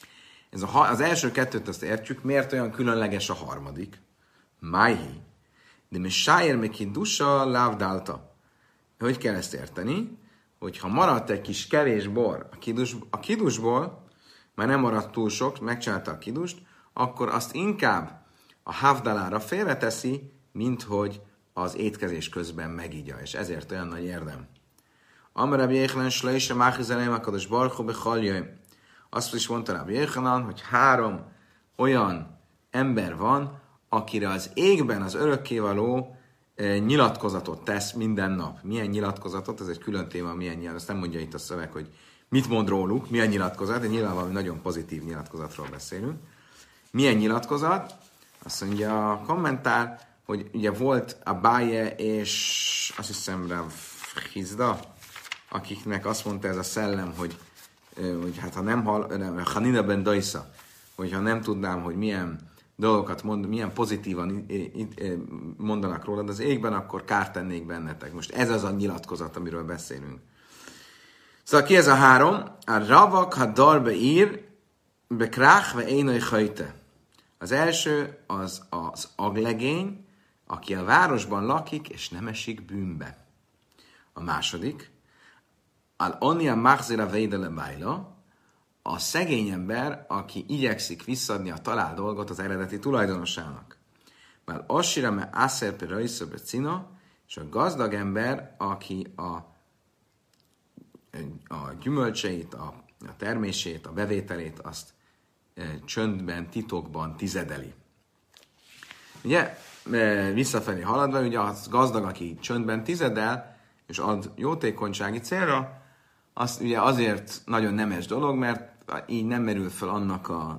Az első kettőt azt értjük, miért olyan különleges a harmadik? Májhi. De mi sájér meki dusa lávdálta. Hogy kell ezt érteni? Hogyha maradt egy kis kevés bor a kidusból, már nem maradt túl sok, megcsinálta a kidust, akkor azt inkább a havdalára félreteszi, mint hogy az étkezés közben megigya, és ezért olyan nagy érdem. Amarab Jéhlen Slöjse Máchizelem Akados Barchu Bechaljöjm. Azt is mondta Rabbi Jéhanan, hogy 3 olyan ember van, akire az égben az örökkévaló nyilatkozatot tesz minden nap. Milyen nyilatkozatot? Ez egy külön téma, milyen nyilatkozatot. Azt nem mondja itt a szöveg, hogy mit mond róluk, milyen nyilatkozat, de nyilván valami nagyon pozitív nyilatkozatról beszélünk. Milyen nyilatkozat? Azt mondja a kommentár, hogy ugye volt a Báje és azt hiszem Rav Hizda, akiknek azt mondta ez a szellem, hogy hát ha nem Hanina ben Daisa, hogyha nem tudnám, hogy milyen dolgokat mond, milyen pozitívan mondanak rólad az égben, akkor kárt tennék bennetek. Most ez az a nyilatkozat, amiről beszélünk. Szóval ki ez a 3? A ravak ha darbe ír, bekrach ve énai hajte. Az első az aglegény, aki a városban lakik, és nem esik bűnbe. A második, al-onia machzira veidele bájla, a szegény ember, aki igyekszik visszadni a talált dolgot az eredeti tulajdonosának. Mert assira me aszer per rajszöbe cina, és a gazdag ember, aki a gyümölcseit, a termését, a bevételét, azt csöndben, titokban tizedeli. Ugye, visszafelé haladva, ugye az gazdag, aki csöndben tizedel, és ad jótékonysági célra, azt ugye azért nagyon nemes dolog, mert így nem merül fel annak a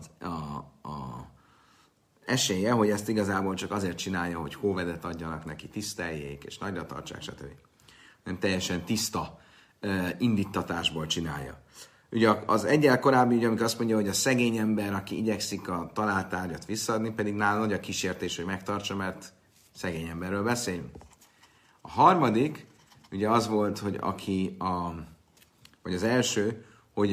esélye, hogy ezt igazából csak azért csinálja, hogy hóvedet adjanak neki, tiszteljék, és nagyra tartsák, stb. Nem teljesen tiszta indítatásból csinálja. Ugye az egyel korábbi, ugye, amikor azt mondja, hogy a szegény ember, aki igyekszik a talált tárgyat visszaadni, pedig nála nagy a kísértés, hogy megtartsa, mert szegény emberről beszélünk. A harmadik, ugye az volt, hogy vagy az első, hogy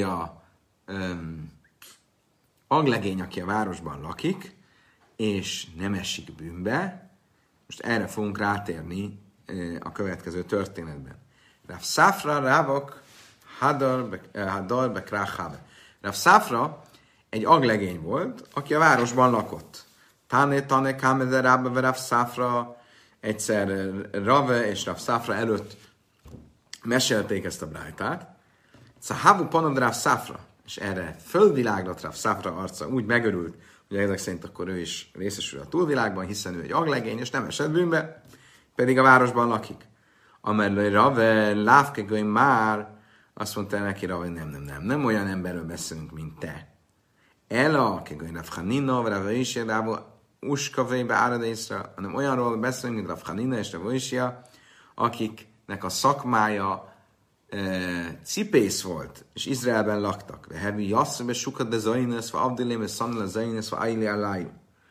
aglegény, aki a városban lakik, és nem esik bűnbe. Most erre fogunk rátérni a következő történetben. Rav Szafra, Rávok, Hadar, Bekráhábe. Rav Szafra egy aglegény volt, aki a városban lakott. Tane, Kámede, Rábe, Rav Szafra, egyszer Rave és Rav Szafra előtt mesélték ezt a brájtát. Szahavu panad Rav Szafra, és erre fölviláglott Rav Szafra arca, úgy megörült, hogy ezek szerint akkor ő is részesül a túlvilágban, hiszen ő egy aglegény, és nem esett bűnbe, pedig a városban lakik. Amerlői Rave, Lávkegői már, azt mondta neki Rave, nem olyan emberről beszélünk, mint te. Ela, kegői Rav Hanina, Rave Isja, Rave Uskavé beáradészra, hanem olyanról beszélünk, mint Rav Hanina és Rave Isja, akiknek a szakmája cipész volt, és Izraelben laktak. Vehevi jasszebe sukat de zainesz, va abdilém, és szanel a zainesz, va aili alájú.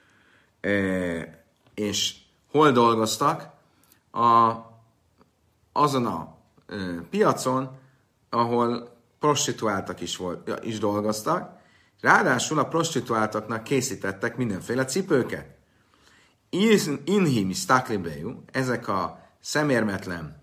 És hol dolgoztak? Azon a piacon, ahol prostituáltak is dolgoztak, ráadásul a prostituáltaknak készítettek mindenféle cipőket. Inhim staklibeju, ezek a szemérmetlen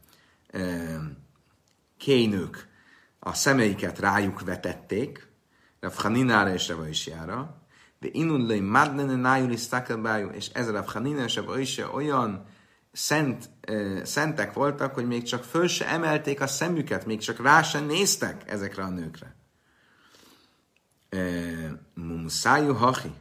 kénők a szemeiket rájuk vetették, Rav Haninára és Rav Isjára, de inunlai madlene nájuli stakelbájú, és ez Rav Hanina és Rav Isja olyan szentek voltak, hogy még csak föl se emelték a szemüket, még csak rá sem néztek ezekre a nőkre. Mumuszájú hachi.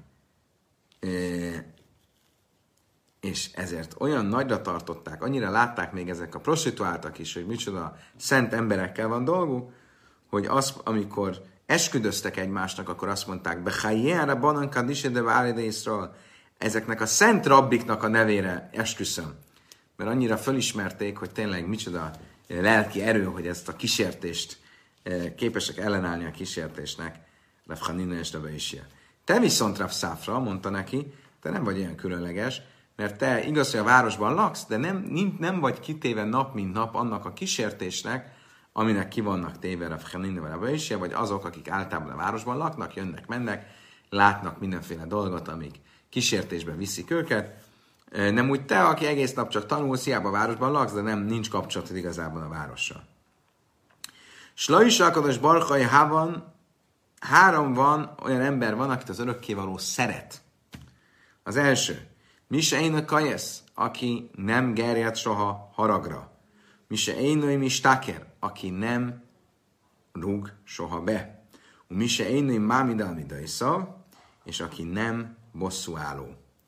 És ezért olyan nagyra tartották, annyira látták még ezek a prostituáltak is, hogy micsoda szent emberekkel van dolguk, hogy amikor esküdöztek egymásnak, akkor azt mondták, Bechajjára banan kadishe de váride Iszrael, ezeknek a szent rabbiknak a nevére esküszöm. Mert annyira fölismerték, hogy tényleg micsoda lelki erő, hogy ezt a kísértést képesek ellenállni a kísértésnek, Rav Hanina és Rav Isja. Te viszont Rav Szafra, mondta neki, te nem vagy ilyen különleges, mert te igaz, hogy a városban laksz, de nem vagy kitéve nap mint nap annak a kísértésnek, aminek ki vannak téve Rav Hanina vagy Rav Isja, vagy azok, akik általában a városban laknak, jönnek, mennek, látnak mindenféle dolgot, amik kísértésbe viszik őket. Nem úgy te, aki egész nap csak tanulsz, hiába a városban laksz, de nincs kapcsolatod igazából a várossal. Slajisakados barkai hában 3 olyan ember van, akit az örökkévaló szeret. Az első, Mise Énő Kajesz, aki nem gerjed soha haragra. Mise Énő Mistaker, aki nem rúg soha be. Mise Énő Mámidalmidaisza, és aki nem bosszúálló.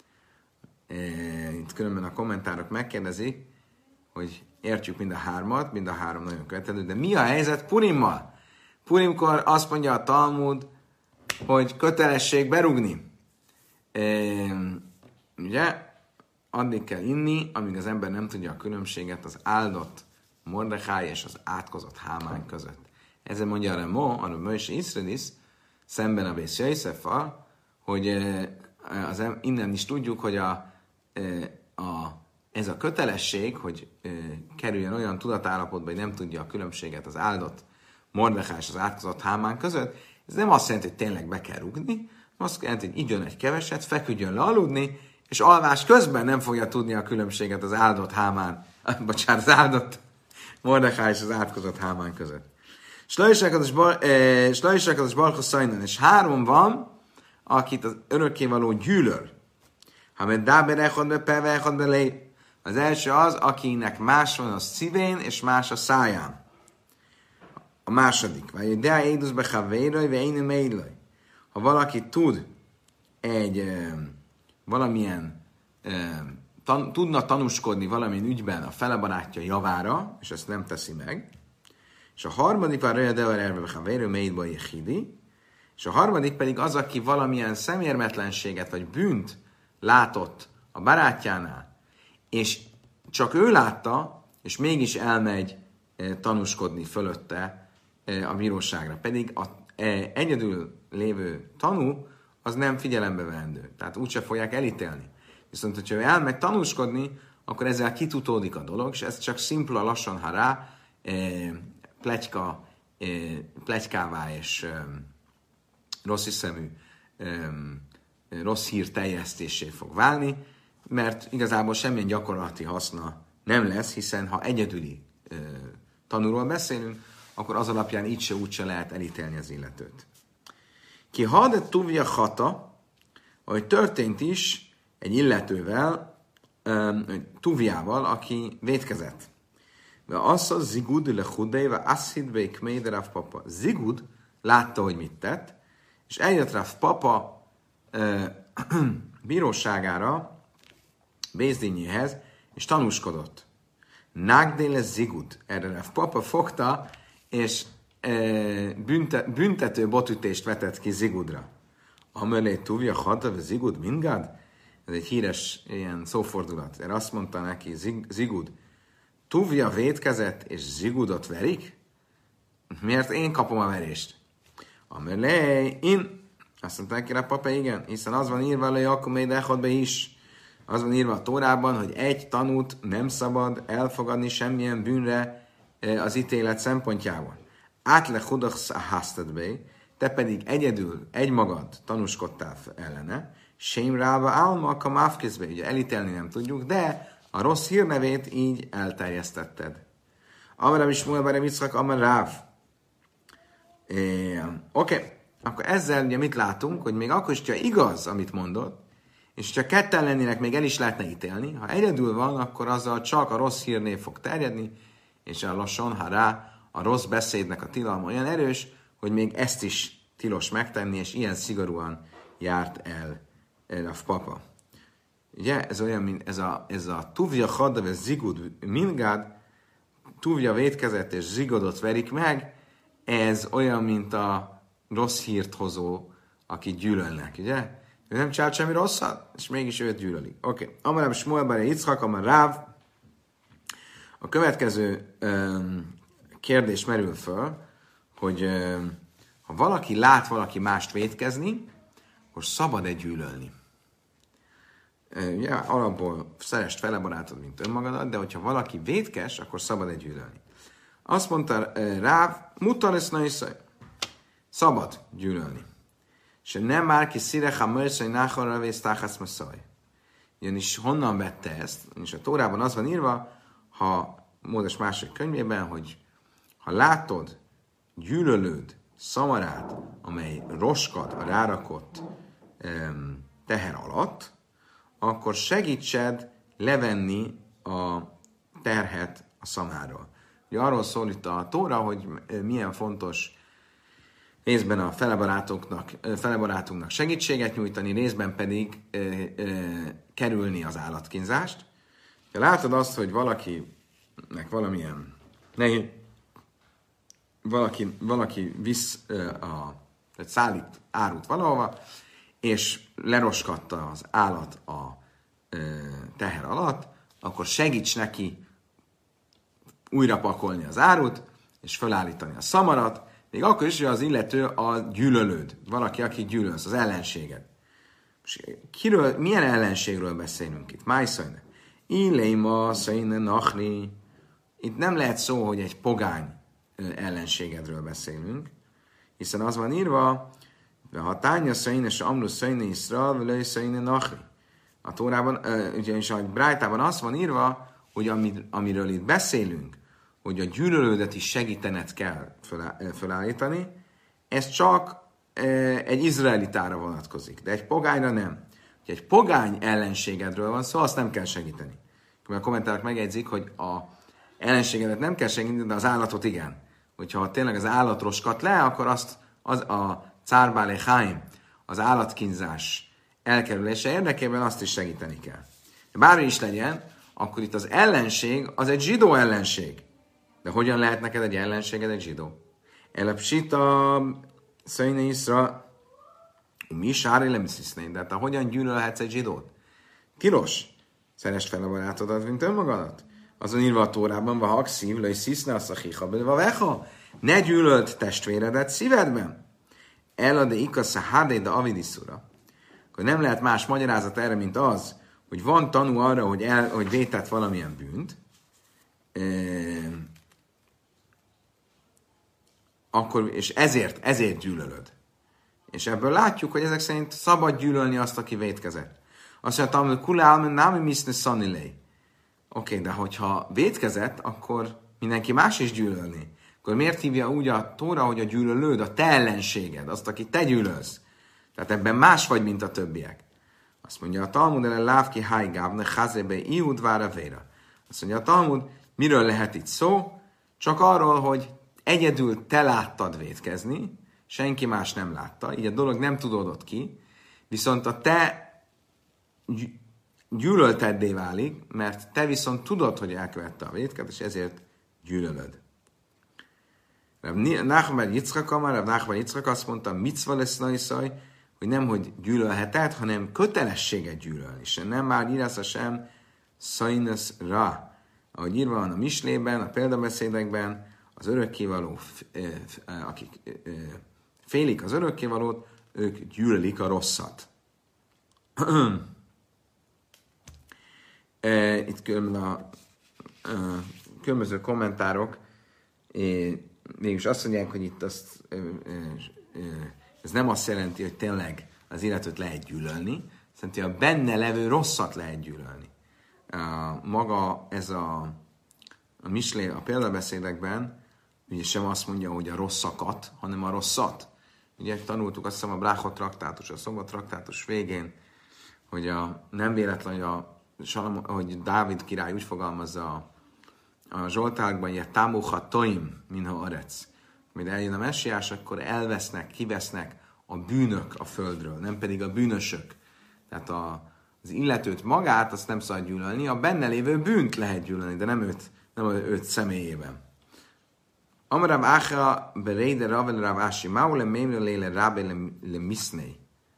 Itt különben a kommentárok megkérdezik, hogy értjük mind a 3-at, mind a 3 nagyon követelő, de mi a helyzet Purimmal? Purimkor azt mondja a Talmud, hogy kötelesség berúgni. Ugye, addig kell inni, amíg az ember nem tudja a különbséget az áldott Mordechai és az átkozott Hámán között. Ezzel mondja a Moshe Iszraelis, szemben a Bész Jaiszeffal, hogy innen is tudjuk, hogy ez a kötelesség, hogy kerüljön olyan tudatállapotba, hogy nem tudja a különbséget az áldott Mordechai és az átkozott Hámán között, ez nem azt jelenti, hogy tényleg be kell rúgni, azt jelenti, hogy igyon egy keveset, feküdjön le aludni, és alvás közben nem fogja tudni a különbséget az áldott Hámán, az áldott Mordechai és az átkozott Hámán között. Slajisakados Barcha Szajnan, és 3 van, akit az örökkévaló gyűlöl. Ha med dáber echadbe peve echadbe lé. Az első az, akinek más van a szívén, és más a száján. A második. Vagy de éduszbe havéraj, vagy én médlaj. Ha valaki tud tudna tanúskodni valamilyen ügyben a fele barátja javára, és ezt nem teszi meg. És a harmadik van röja de erve havéraj, médlaj jehidi. És a harmadik pedig az, aki valamilyen szemérmetlenséget vagy bűnt látott a barátjánál, és csak ő látta, és mégis elmegy tanúskodni fölötte a bíróságra. Pedig az egyedül lévő tanú, az nem figyelembe vendő. Tehát úgyse fogják elítélni. Viszont, hogyha ő elmegy tanúskodni, akkor ezzel kitutódik a dolog, és ez csak szimpla, lassan hará, pletykává és rossz hiszemű, rossz hír teljesztésé fog válni, mert igazából semmilyen gyakorlati haszna nem lesz, hiszen ha egyedüli tanúról beszélünk, akkor az alapján így se úgyse lehet elítélni az illetőt. Ki had tuvja hata, ahogy történt is egy illetővel, tuvjával, aki vétkezett. De az a zigud le hudéve asszid bék méderav papa. Zigud látta, hogy mit tett, és eljött Rav papa bíróságára, Bézdényéhez, és tanúskodott. Nagdéle zigud. Erre Rav papa fogta, és büntető botütést vetett ki Zigudra. Amelé tuvja hata, Zigud mingád? Ez egy híres ilyen szófordulat. Erre azt mondta neki Zigud, tuvja vétkezett, és Zigudot verik? Miért én kapom a verést? Amelé, azt mondta neki a papa, igen, hiszen az van írva le, akkor még echadbe is. Az van írva a Tórában, hogy egy tanút nem szabad elfogadni semmilyen bűnre az ítélet szempontjából. Átle hudach háztad, te pedig egyedül, egymagad tanúskodtál ellene, sém rába álma a kamávkézbe, ugye elítélni nem tudjuk, de a rossz hírnevét így elterjesztetted. Amarab is múlva Yitzchak, amar Ráv. Oké, akkor ezzel ugye mit látunk, hogy még akkor is, ha igaz, amit mondott, és csak ketten lennének, még el is lehetne ítélni. Ha egyedül van, akkor azzal csak a rossz hírnév fog terjedni, és a lassan, ha rá a rossz beszédnek a tilalma olyan erős, hogy még ezt is tilos megtenni, és ilyen szigorúan járt el a papa. Ugye, ez olyan, mint ez a tuvja hadda, vagy zigud mingád, tuvja vétkezett és zigodot verik meg, ez olyan, mint a rossz hírt hozó, akit gyűlölnek, ugye? Ő nem csinált semmi rosszat, és mégis őt gyűlölik. Oké. Amarab Shmuel Yitzchak, amar Ráv. A következő kérdés merül föl, hogy ha valaki lát valaki mást vétkezni, akkor szabad-e gyűlölni? Ugye, alapból szerest fele barátod, mint önmagadat, de hogyha valaki vétkes, akkor szabad-e gyűlölni? Azt mondta Ráv, mutal lesz na szabad gyűlölni. és nem már ki szírecha mörszai náharra vésztáhász maszaj. Ugyanis honnan vette ezt? És a Tórában az van írva, ha Mózes második könyvében, hogy ha látod gyűlölőd szamarát, amely roskad a rárakott teher alatt, akkor segítsed levenni a terhet a szamáról. Ugye arról szól itt a Tóra, hogy milyen fontos részben a felebarátunknak segítséget nyújtani, részben pedig kerülni az állatkínzást. Ha látod azt, hogy valakinek valamilyen nehéz, valaki visz, vagy szállít árut valahova, és leroskatta az állat a teher alatt, akkor segíts neki újra pakolni az árut, és felállítani a szamarat, még akkor is, hogy az illető a gyűlölőd. Valaki, aki gyűlölsz, az ellenséged. Milyen ellenségről beszélünk itt? Májszajne. Illéma, szajne, nachni. Itt nem lehet szó, hogy egy pogány ellenségedről beszélünk, hiszen az van írva, ha tánya szajne, és amru szajne iszral, völöj szajne, nachni. A Tórában, ugyanis a Brájtában az van írva, hogy amiről itt beszélünk, hogy a gyűlölődet is segítened kell felállítani, ez csak egy izraelitára vonatkozik, de egy pogányra nem. Ha egy pogány ellenségedről van szó, azt nem kell segíteni. A kommentárok megjegyzik, hogy a ellenségedet nem kell segíteni, de az állatot igen. Hogyha tényleg az állat roskat le, akkor azt az a cárbálé háim, az állatkínzás elkerülése érdekében azt is segíteni kell. De bármi is legyen, akkor itt az ellenség az egy zsidó ellenség. De hogyan lehet neked egy ellenséged egy zsidó? Elepsita szöjne iszra, mi sári lemissziszné, de te hogyan gyűlölhetsz egy zsidót? Tilos, szeresd fel a barátodat, mint önmagadat. Azon írva a Tórában, va hakszív, löj sziszne, azt a hiha, veha. Ne gyűlöld testvéredet szívedben. Elade ikasza hádé, de avidiszura. Akkor nem lehet más magyarázat erre, mint az, hogy van tanú arra, hogy vétett valamilyen bűnt, akkor, és ezért gyűlölöd. És ebből látjuk, hogy ezek szerint szabad gyűlölni azt, aki vétkezett. Azt mondja, hogy kulálmen námi miszne szanilei. Oké, de hogyha vétkezett, akkor mindenki más is gyűlölni. Akkor miért hívja úgy a Tóra, hogy a gyűlölőd, a te ellenséged, azt, aki te gyűlölsz? Tehát ebben más vagy, mint a többiek. Azt mondja a Talmud, ele lávki hájgábne chazebe iudvára véra. Azt mondja a Talmud, miről lehet itt szó? Csak arról, hogy egyedül te láttad vétkezni, senki más nem látta, így a dolog nem tudódott ki, viszont a te gyűlölteddé válik, mert te viszont tudod, hogy elkövette a vétket, és ezért gyűlölöd. Rav Nachman Yitzchak azt mondta, micva lesz najszaj, hogy nem, hogy gyűlölheted, hanem kötelességet gyűlölni. És nem már írás sem szajnesz ra. Ahogy írva van a Mislében, a példabeszédekben, az örökkévaló, akik félik az örökkévalót, ők gyűlölik a rosszat. Itt különböző kommentárok mégis azt mondják, hogy itt ez nem azt jelenti, hogy tényleg az illetőt lehet gyűlölni, szerintem a benne levő rosszat lehet gyűlölni. Maga ez a Mislé a példabeszédekben ugye sem azt mondja, hogy a rosszakat, hanem a rosszat. Ugye tanultuk azt hiszem a Bráchot traktátus, a Szombat traktátus végén, hogy nem véletlen, hogy Dávid király úgy fogalmazza a Zsoltárokban, hogy támóha toim, minha arec. Majd eljön a messiás, akkor elvesznek, kivesznek a bűnök a földről, nem pedig a bűnösök. Tehát az illetőt magát, azt nem szabad gyűlölni, a benne lévő bűnt lehet gyűlölni, de nem őt személyében. Amarab áha bereide ravel ravási, maule mémre léle rábe le miszné.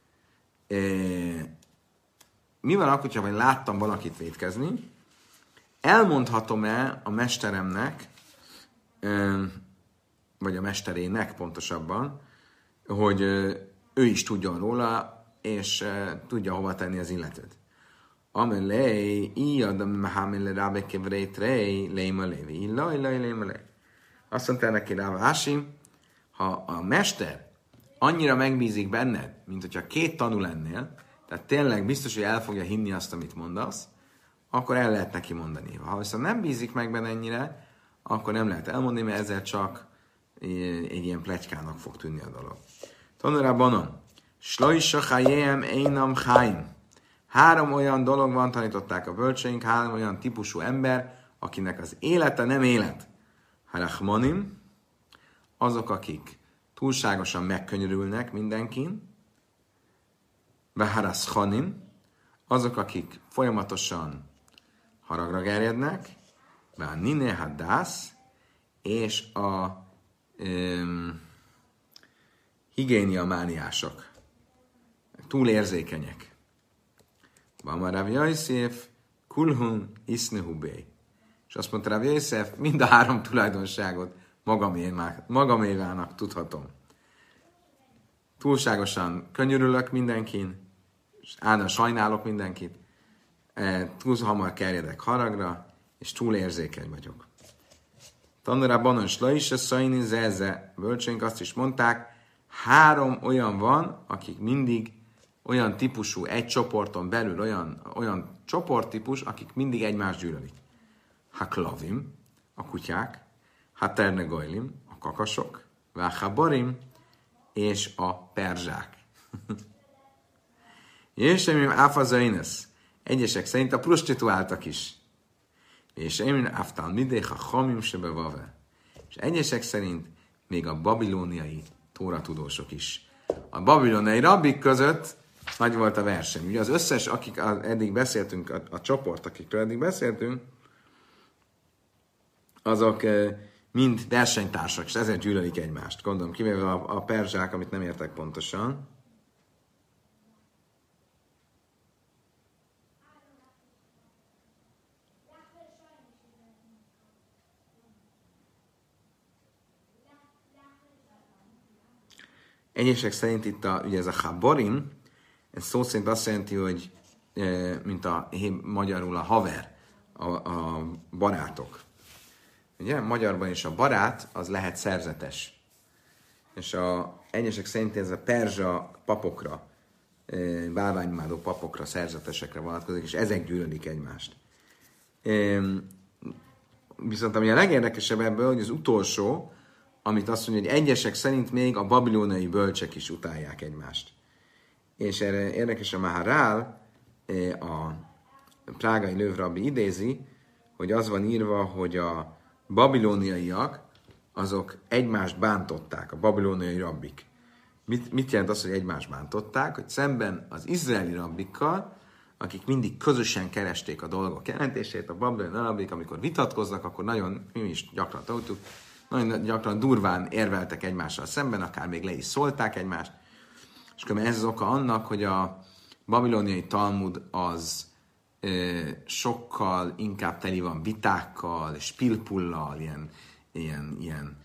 Mi van akkor, ha láttam valakit vétkezni? Elmondhatom-e a mesteremnek, vagy a mesterének pontosabban, hogy ő is tudjon róla, és tudja hova tenni az illetőt. Amelé, iadam mahamele rábe kevrétrei, léma lévi, illaj, léma lévi. Azt mondta neki Ráv Ási, ha a mester annyira megbízik benned, mint hogyha 2 tanú lennél, tehát tényleg biztos, hogy el fogja hinni azt, amit mondasz, akkor el lehet neki mondani. Ha viszont nem bízik meg benne ennyire, akkor nem lehet elmondani, mert ezzel csak egy ilyen pletykának fog tűnni a dolog. Tanulában Slajsa chajem einam chaim. 3 olyan dolog van, tanították a bölcseink, 3 olyan típusú ember, akinek az élete nem élet. Harachmanim, azok, akik túlságosan megkönyörülnek mindenkin, Beharaschanim, azok, akik folyamatosan haragra gerjednek, Nine hadász, és a higiéniamániások, túlérzékenyek. Bama Rav Yosef, kulhun isnehubé. És azt mondta Rav Yosef, mind a 3 tulajdonságot magamévának tudhatom. Túlságosan könyörülök mindenkin, és állandóan sajnálok mindenkit, túl hamar kerjedek haragra, és túl érzékeny vagyok. Tanulá banon slajse szajni zeze, bölcsőink azt is mondták, 3 olyan van, akik mindig olyan típusú, egy csoporton belül olyan csoporttípus, akik mindig egymást gyűlölik. Haklavim, a kutyák, haternegojlim, a kakasok, váchabarim, és a perzsák. És emim áfazainesz, egyesek szerint a prostituáltak is. És emim áftál midéha hamim sebe vave. És egyesek szerint még a babilóniai tóratudósok is. A babilóniai rabbik között nagy volt a verseny. Ugye az összes, akik eddig beszéltünk, a csoport, akikről eddig beszéltünk, azok mind versenytársak, és ezért gyűlölik egymást. Gondolom, kivéve a perzsák, amit nem értek pontosan. Egyesek szerint itt ugye ez a habarim, ez szó szerint azt jelenti, hogy mint magyarul a haver, a barátok. Ugye, magyarban is a barát, az lehet szerzetes. És egyesek szerint ez a perzsa papokra, bálványimádó papokra, szerzetesekre vonatkozik, és ezek gyűlölik egymást. Viszont ami a legérdekesebb ebből, hogy az utolsó, amit azt mondja, hogy egyesek szerint még a babilóniai bölcsek is utálják egymást. És erre érdekes a Maharál, a prágai lővrabbi idézi, hogy az van írva, hogy a babilóniaiak, azok egymást bántották, a babilóniai rabbik. Mit jelent az, hogy egymást bántották? Hogy szemben az izraeli rabbikkal, akik mindig közösen keresték a dolgok jelentését, a babilóniai rabbik, amikor vitatkoznak, akkor nagyon, mi is gyakran tudtuk, nagyon gyakran durván érveltek egymással szemben, akár még le is szólták egymást. És ez az oka annak, hogy a babilóniai Talmud az sokkal inkább teli van vitákkal, és pilpullal, ilyen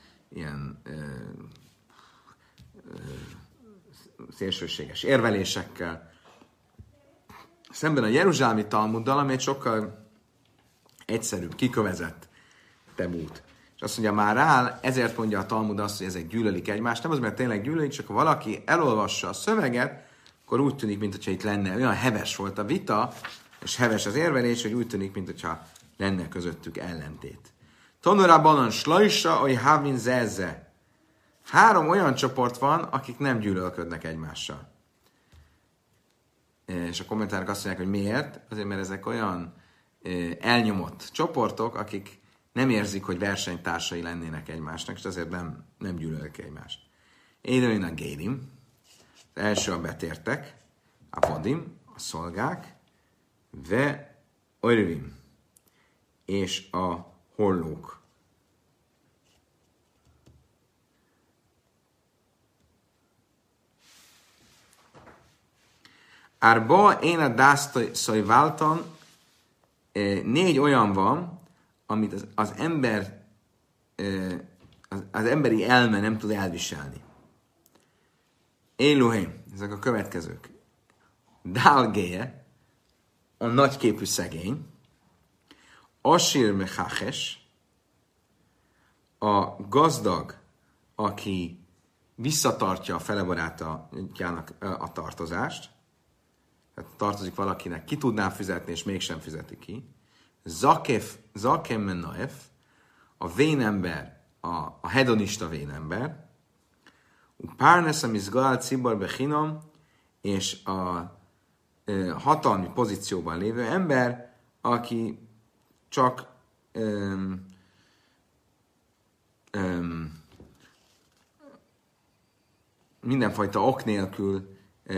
szélsőséges érvelésekkel. Szemben a jeruzsálemi Talmuddal, ami egy sokkal egyszerűbb, kikövezettebb út. És azt mondja, már áll, ezért mondja a Talmud azt, hogy ezek gyűlölik egymást. Nem az, mert tényleg gyűlölik, csak ha valaki elolvassa a szöveget, akkor úgy tűnik, mintha itt lenne, olyan heves volt a vita, és heves az érvelés, hogy úgy tűnik, mintha lenne közöttük ellentét. Tanulá banan slajsa, hogy havin zezze. 3 olyan csoport van, akik nem gyűlölködnek egymással. És a kommentárok azt mondják, hogy miért? Azért, mert ezek olyan elnyomott csoportok, akik nem érzik, hogy versenytársai lennének egymásnak, és azért nem gyűlölik egymást. Édőin a gérim, az első a betértek, a vadim, a szolgák, ve orvim, és a hollók. Árba én a dásztajváltan 4 olyan van, amit az ember, az emberi elme nem tud elviselni. Éluhém, ezek a következők. Dálgéje, a nagyképű szegény, Asir mechaches, a gazdag, aki visszatartja a fele barátjának a tartozást, tehát tartozik valakinek, ki tudná fizetni, és mégsem fizeti ki. Zakem menaef, a vénember, a hedonista vénember, párnesz, ami zgal cibor bechinom, és a hatalmi pozícióban lévő ember, aki csak mindenfajta ok nélkül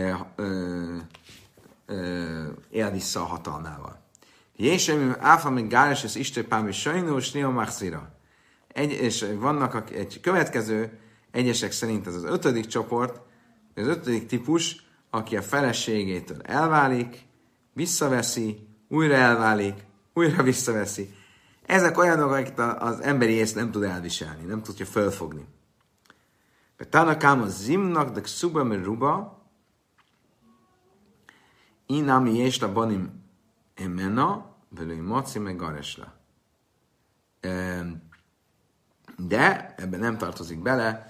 él vissza a hatalmával. Jésem, áfa, még gáres, ez istőpám, és sajnos, neomachszira. És vannak egy következő, egyesek szerint ez az 5. csoport, az 5. típus, aki a feleségétől elválik, visszaveszi, újra elválik, újra visszaveszi. Ezek olyanok, akik az emberi ész nem tud elviselni, nem tudja fölfogni. Tanakám a zimnak, de szuba meruba, inami ésla banim emena, velői maci meg garesla. De ebben nem tartozik bele,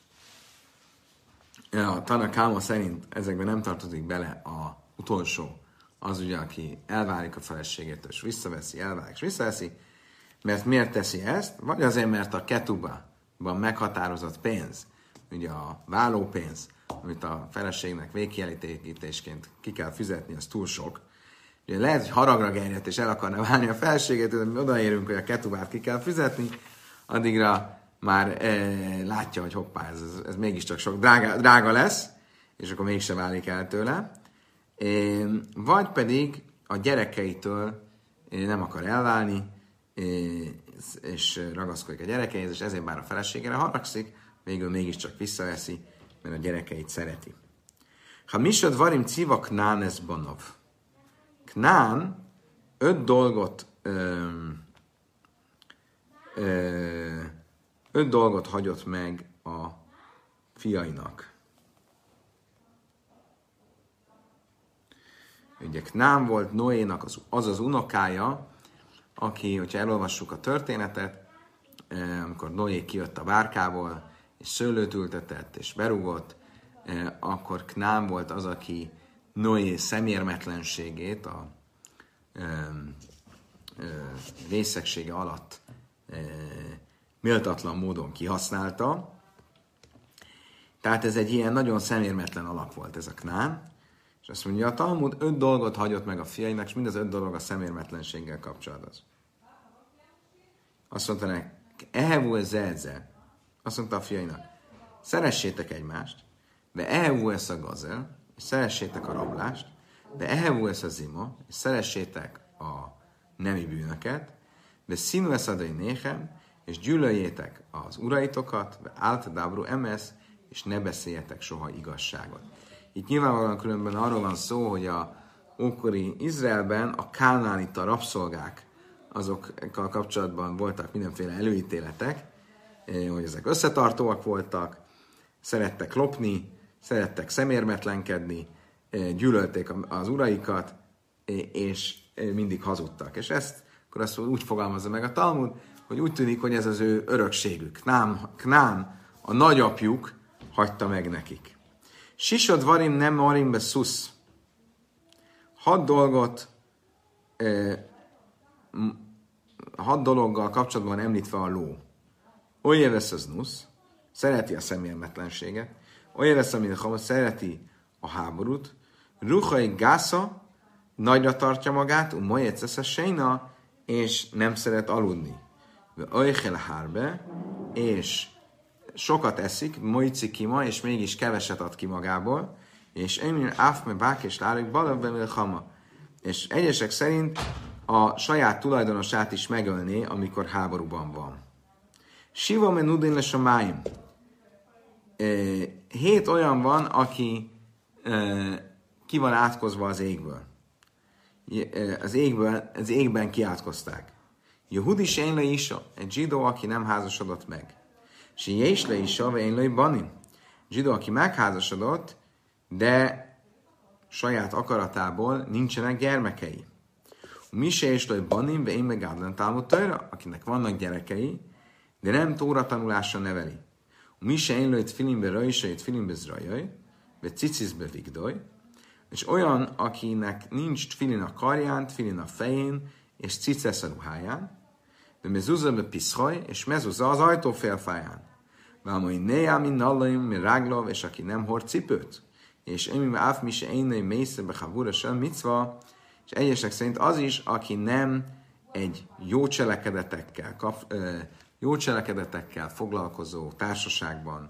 a Tanakáma szerint ezekben nem tartozik bele a utolsó, az ugye, aki elválik a feleségétől, és visszaveszi, elválik, és visszaveszi. Mert miért teszi ezt? Vagy azért, mert a ketubában meghatározott pénz, ugye a vállópénz, amit a feleségnek végkielégítésként ki kell fizetni, az túl sok. Ugye lehet, hogy haragra gerjedt, és el akarna válni a feleségét, de mi odaérünk, hogy a ketubát ki kell fizetni, addigra már látja, hogy hoppá, ez mégiscsak sok drága lesz, és akkor mégsem válik el tőle. Vagy pedig a gyerekeitől nem akar elválni, és ragaszkodik a gyerekeihez, és ezért már a feleségére haragszik, végül mégiscsak visszaveszi, mert a gyerekeit szereti. Ha misad varim civa knán ez banov. Knán 5 dolgot hagyott meg a fiainak. Ugye Knán volt Noénak az unokája, aki, hogyha elolvassuk a történetet, amikor Noé kijött a bárkából, és szőlőt ültetett, és berúgott, akkor Knán volt az, aki Noé szemérmetlenségét a részegsége alatt méltatlan módon kihasználta. Tehát ez egy ilyen nagyon szemérmetlen alak volt ez a Knán. És azt mondja, a Talmud 5 dolgot hagyott meg a fiainak, és mind az 5 dolog a szemérmetlenséggel kapcsolatos. Azt mondta neki, ehevu ez. Azt mondta a fiainak, szeressétek egymást, de ehevu ez a gazel, és szeressétek a rablást, de ehevu ez a zima, és szeressétek a nemi bűnöket, de színú ez a néhem, és gyűlöljétek az uraitokat, de áltadábrú emesz, és ne beszéljetek soha igazságot. Itt nyilvánvalóan különben arról van szó, hogy a ókori Izraelben a kánánita rabszolgák, azokkal kapcsolatban voltak mindenféle előítéletek, hogy ezek összetartóak voltak, szerettek lopni, szerettek szemérmetlenkedni, gyűlölték az uraikat, és mindig hazudtak. És ezt akkor azt úgy fogalmazza meg a Talmud, hogy úgy tűnik, hogy ez az ő örökségük. Knán, a nagyapjuk hagyta meg nekik. Sisod varim nem marim be szusz. 6 dologgal kapcsolatban említve a ló. Olyan lesz az nusz, szereti a szemérmetlenséget. Olyan lesz, amit szereti a háborút. Ruhai gásza, nagyra tartja magát, mojec a sejna, és nem szeret aludni. Oichel hárbe, és sokat eszik, mojci kima, és mégis keveset ad ki magából, és Emir áfme bák és lárik balabben hama. És egyesek szerint a saját tulajdonosát is megölné, amikor háborúban van. Siva menudin les a máim. 7 olyan van, aki ki van átkozva az égből. Az égben kiátkozták. Jehudi sén le isa, egy zsidó, aki nem házasodott meg. Si jés le isa, ve én le banim. Zsidó, aki megházasodott, de saját akaratából nincsenek gyermekei. Mi se és le banim, ve én meg Adlen Talmud Tóra, akinek vannak gyerekei, de nem Tóra tanulással neveli. Mi se én lőtt filimbe rajsait, filimbe zrajaj, vagy cicizbe vigdoj, és olyan, akinek nincs tfilin a karján, tfilin a fején, és cicesz a ruháján, de mezuzza be piszhaj, és mezuzza az ajtó félfáján. Vámai néjámi nallaim, mi ráglov, és aki nem hord cipőt. És én áf mi se én női mészre be havura sem micva, és egyesek szerint az is, aki nem egy jó cselekedetekkel foglalkozó társaságban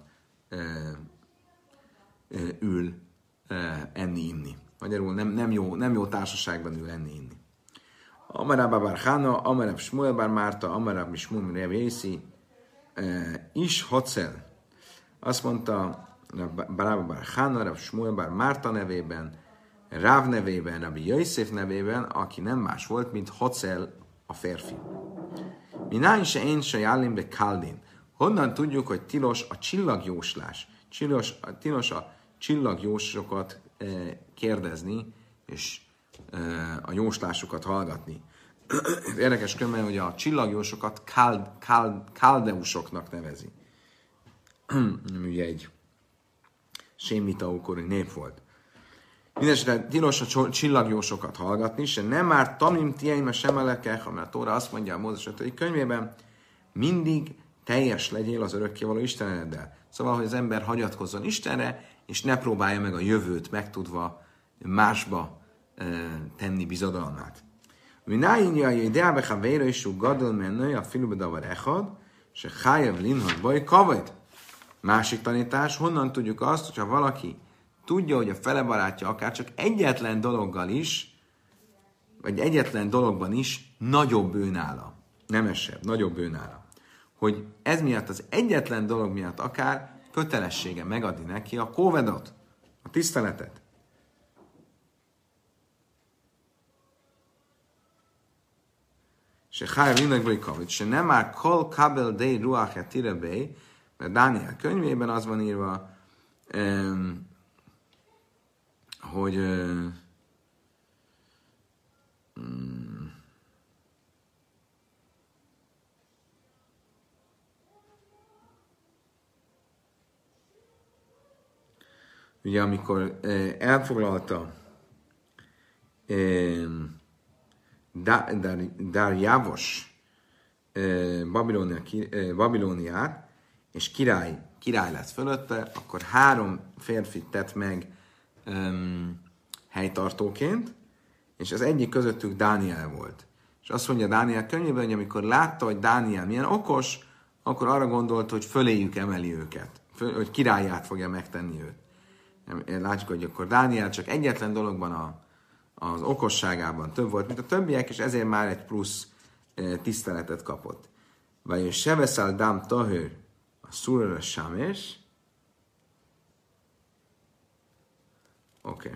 ül enni-inni. Magyarul nem jó társaságban ül enni-inni. Amarab Abarchana, Amarab Shmuel bar Márta, Amarab Mishmum Rev Jészi, is hocel. Azt mondta Rabbi Barchana, Rabbi Shmuel bar Márta nevében, Ráv nevében, Rabbi Jöjszéf nevében, aki nem más volt, mint hocel a férfi. Minány se én se jállim be kaldin. Honnan tudjuk, hogy tilos a csillagjóslás? Tilos a csillagjósokat kérdezni, és a jóslásokat hallgatni. Érdekes különben, hogy a csillagjósokat káldeusoknak nevezi. Ugye egy sémita ókori nép volt. Mindenesetre tilos a csillagjósokat hallgatni, se nem már tamim tieim a semelekek, mert a Tóra azt mondja a Mózes 5. könyvében, mindig teljes legyél az örökkévaló Isteneddel. Szóval, hogy az ember hagyatkozzon Istenre, és ne próbálja meg a jövőt megtudva másba tenni bizodalmát. Minájinja ideábe havéra is gadol mennő a filube davar echad, se hájev linhat baj kavajt. Másik tanítás, honnan tudjuk azt, hogyha valaki tudja, hogy a fele barátja akár csak egyetlen dologgal is, vagy egyetlen dologban is nagyobb őnála. Nemesebb, nagyobb őnála. Hogy ez miatt, az egyetlen dolog miatt akár kötelessége megadni neki a kóvedot, a tiszteletet. Se hájv innekből kavit, se nem már kol kabel dei ruach etirebei, mert Dániel könyvében az van írva, hogy ugye amikor elfoglalta Darjávos Babilóniát, és király lesz fölötte, akkor 3 férfit tett meg helytartóként, és az egyik közöttük Dániel volt. És azt mondja Dániel könyvében, hogy amikor látta, hogy Dániel milyen okos, akkor arra gondolt, hogy föléjük emeli őket, hogy királyát fogja megtenni őt. Látjuk, hogy akkor Dániel csak egyetlen dologban az okosságában több volt, mint a többiek, és ezért már egy plusz tiszteletet kapott. Vagy Seveszál Dám Tahör a Szurra Sámés. Oké.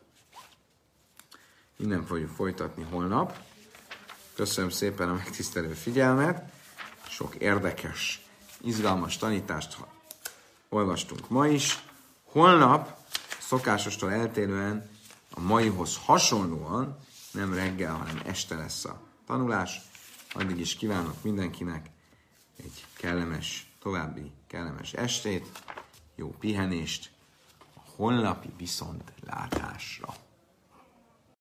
Innen fogjuk folytatni holnap. Köszönöm szépen a megtisztelő figyelmet. Sok érdekes, izgalmas tanítást olvastunk ma is. Holnap szokásostól eltérően a maihoz hasonlóan nem reggel, hanem este lesz a tanulás. Addig is kívánok mindenkinek egy további kellemes estét, jó pihenést, a holnapi viszontlátásra.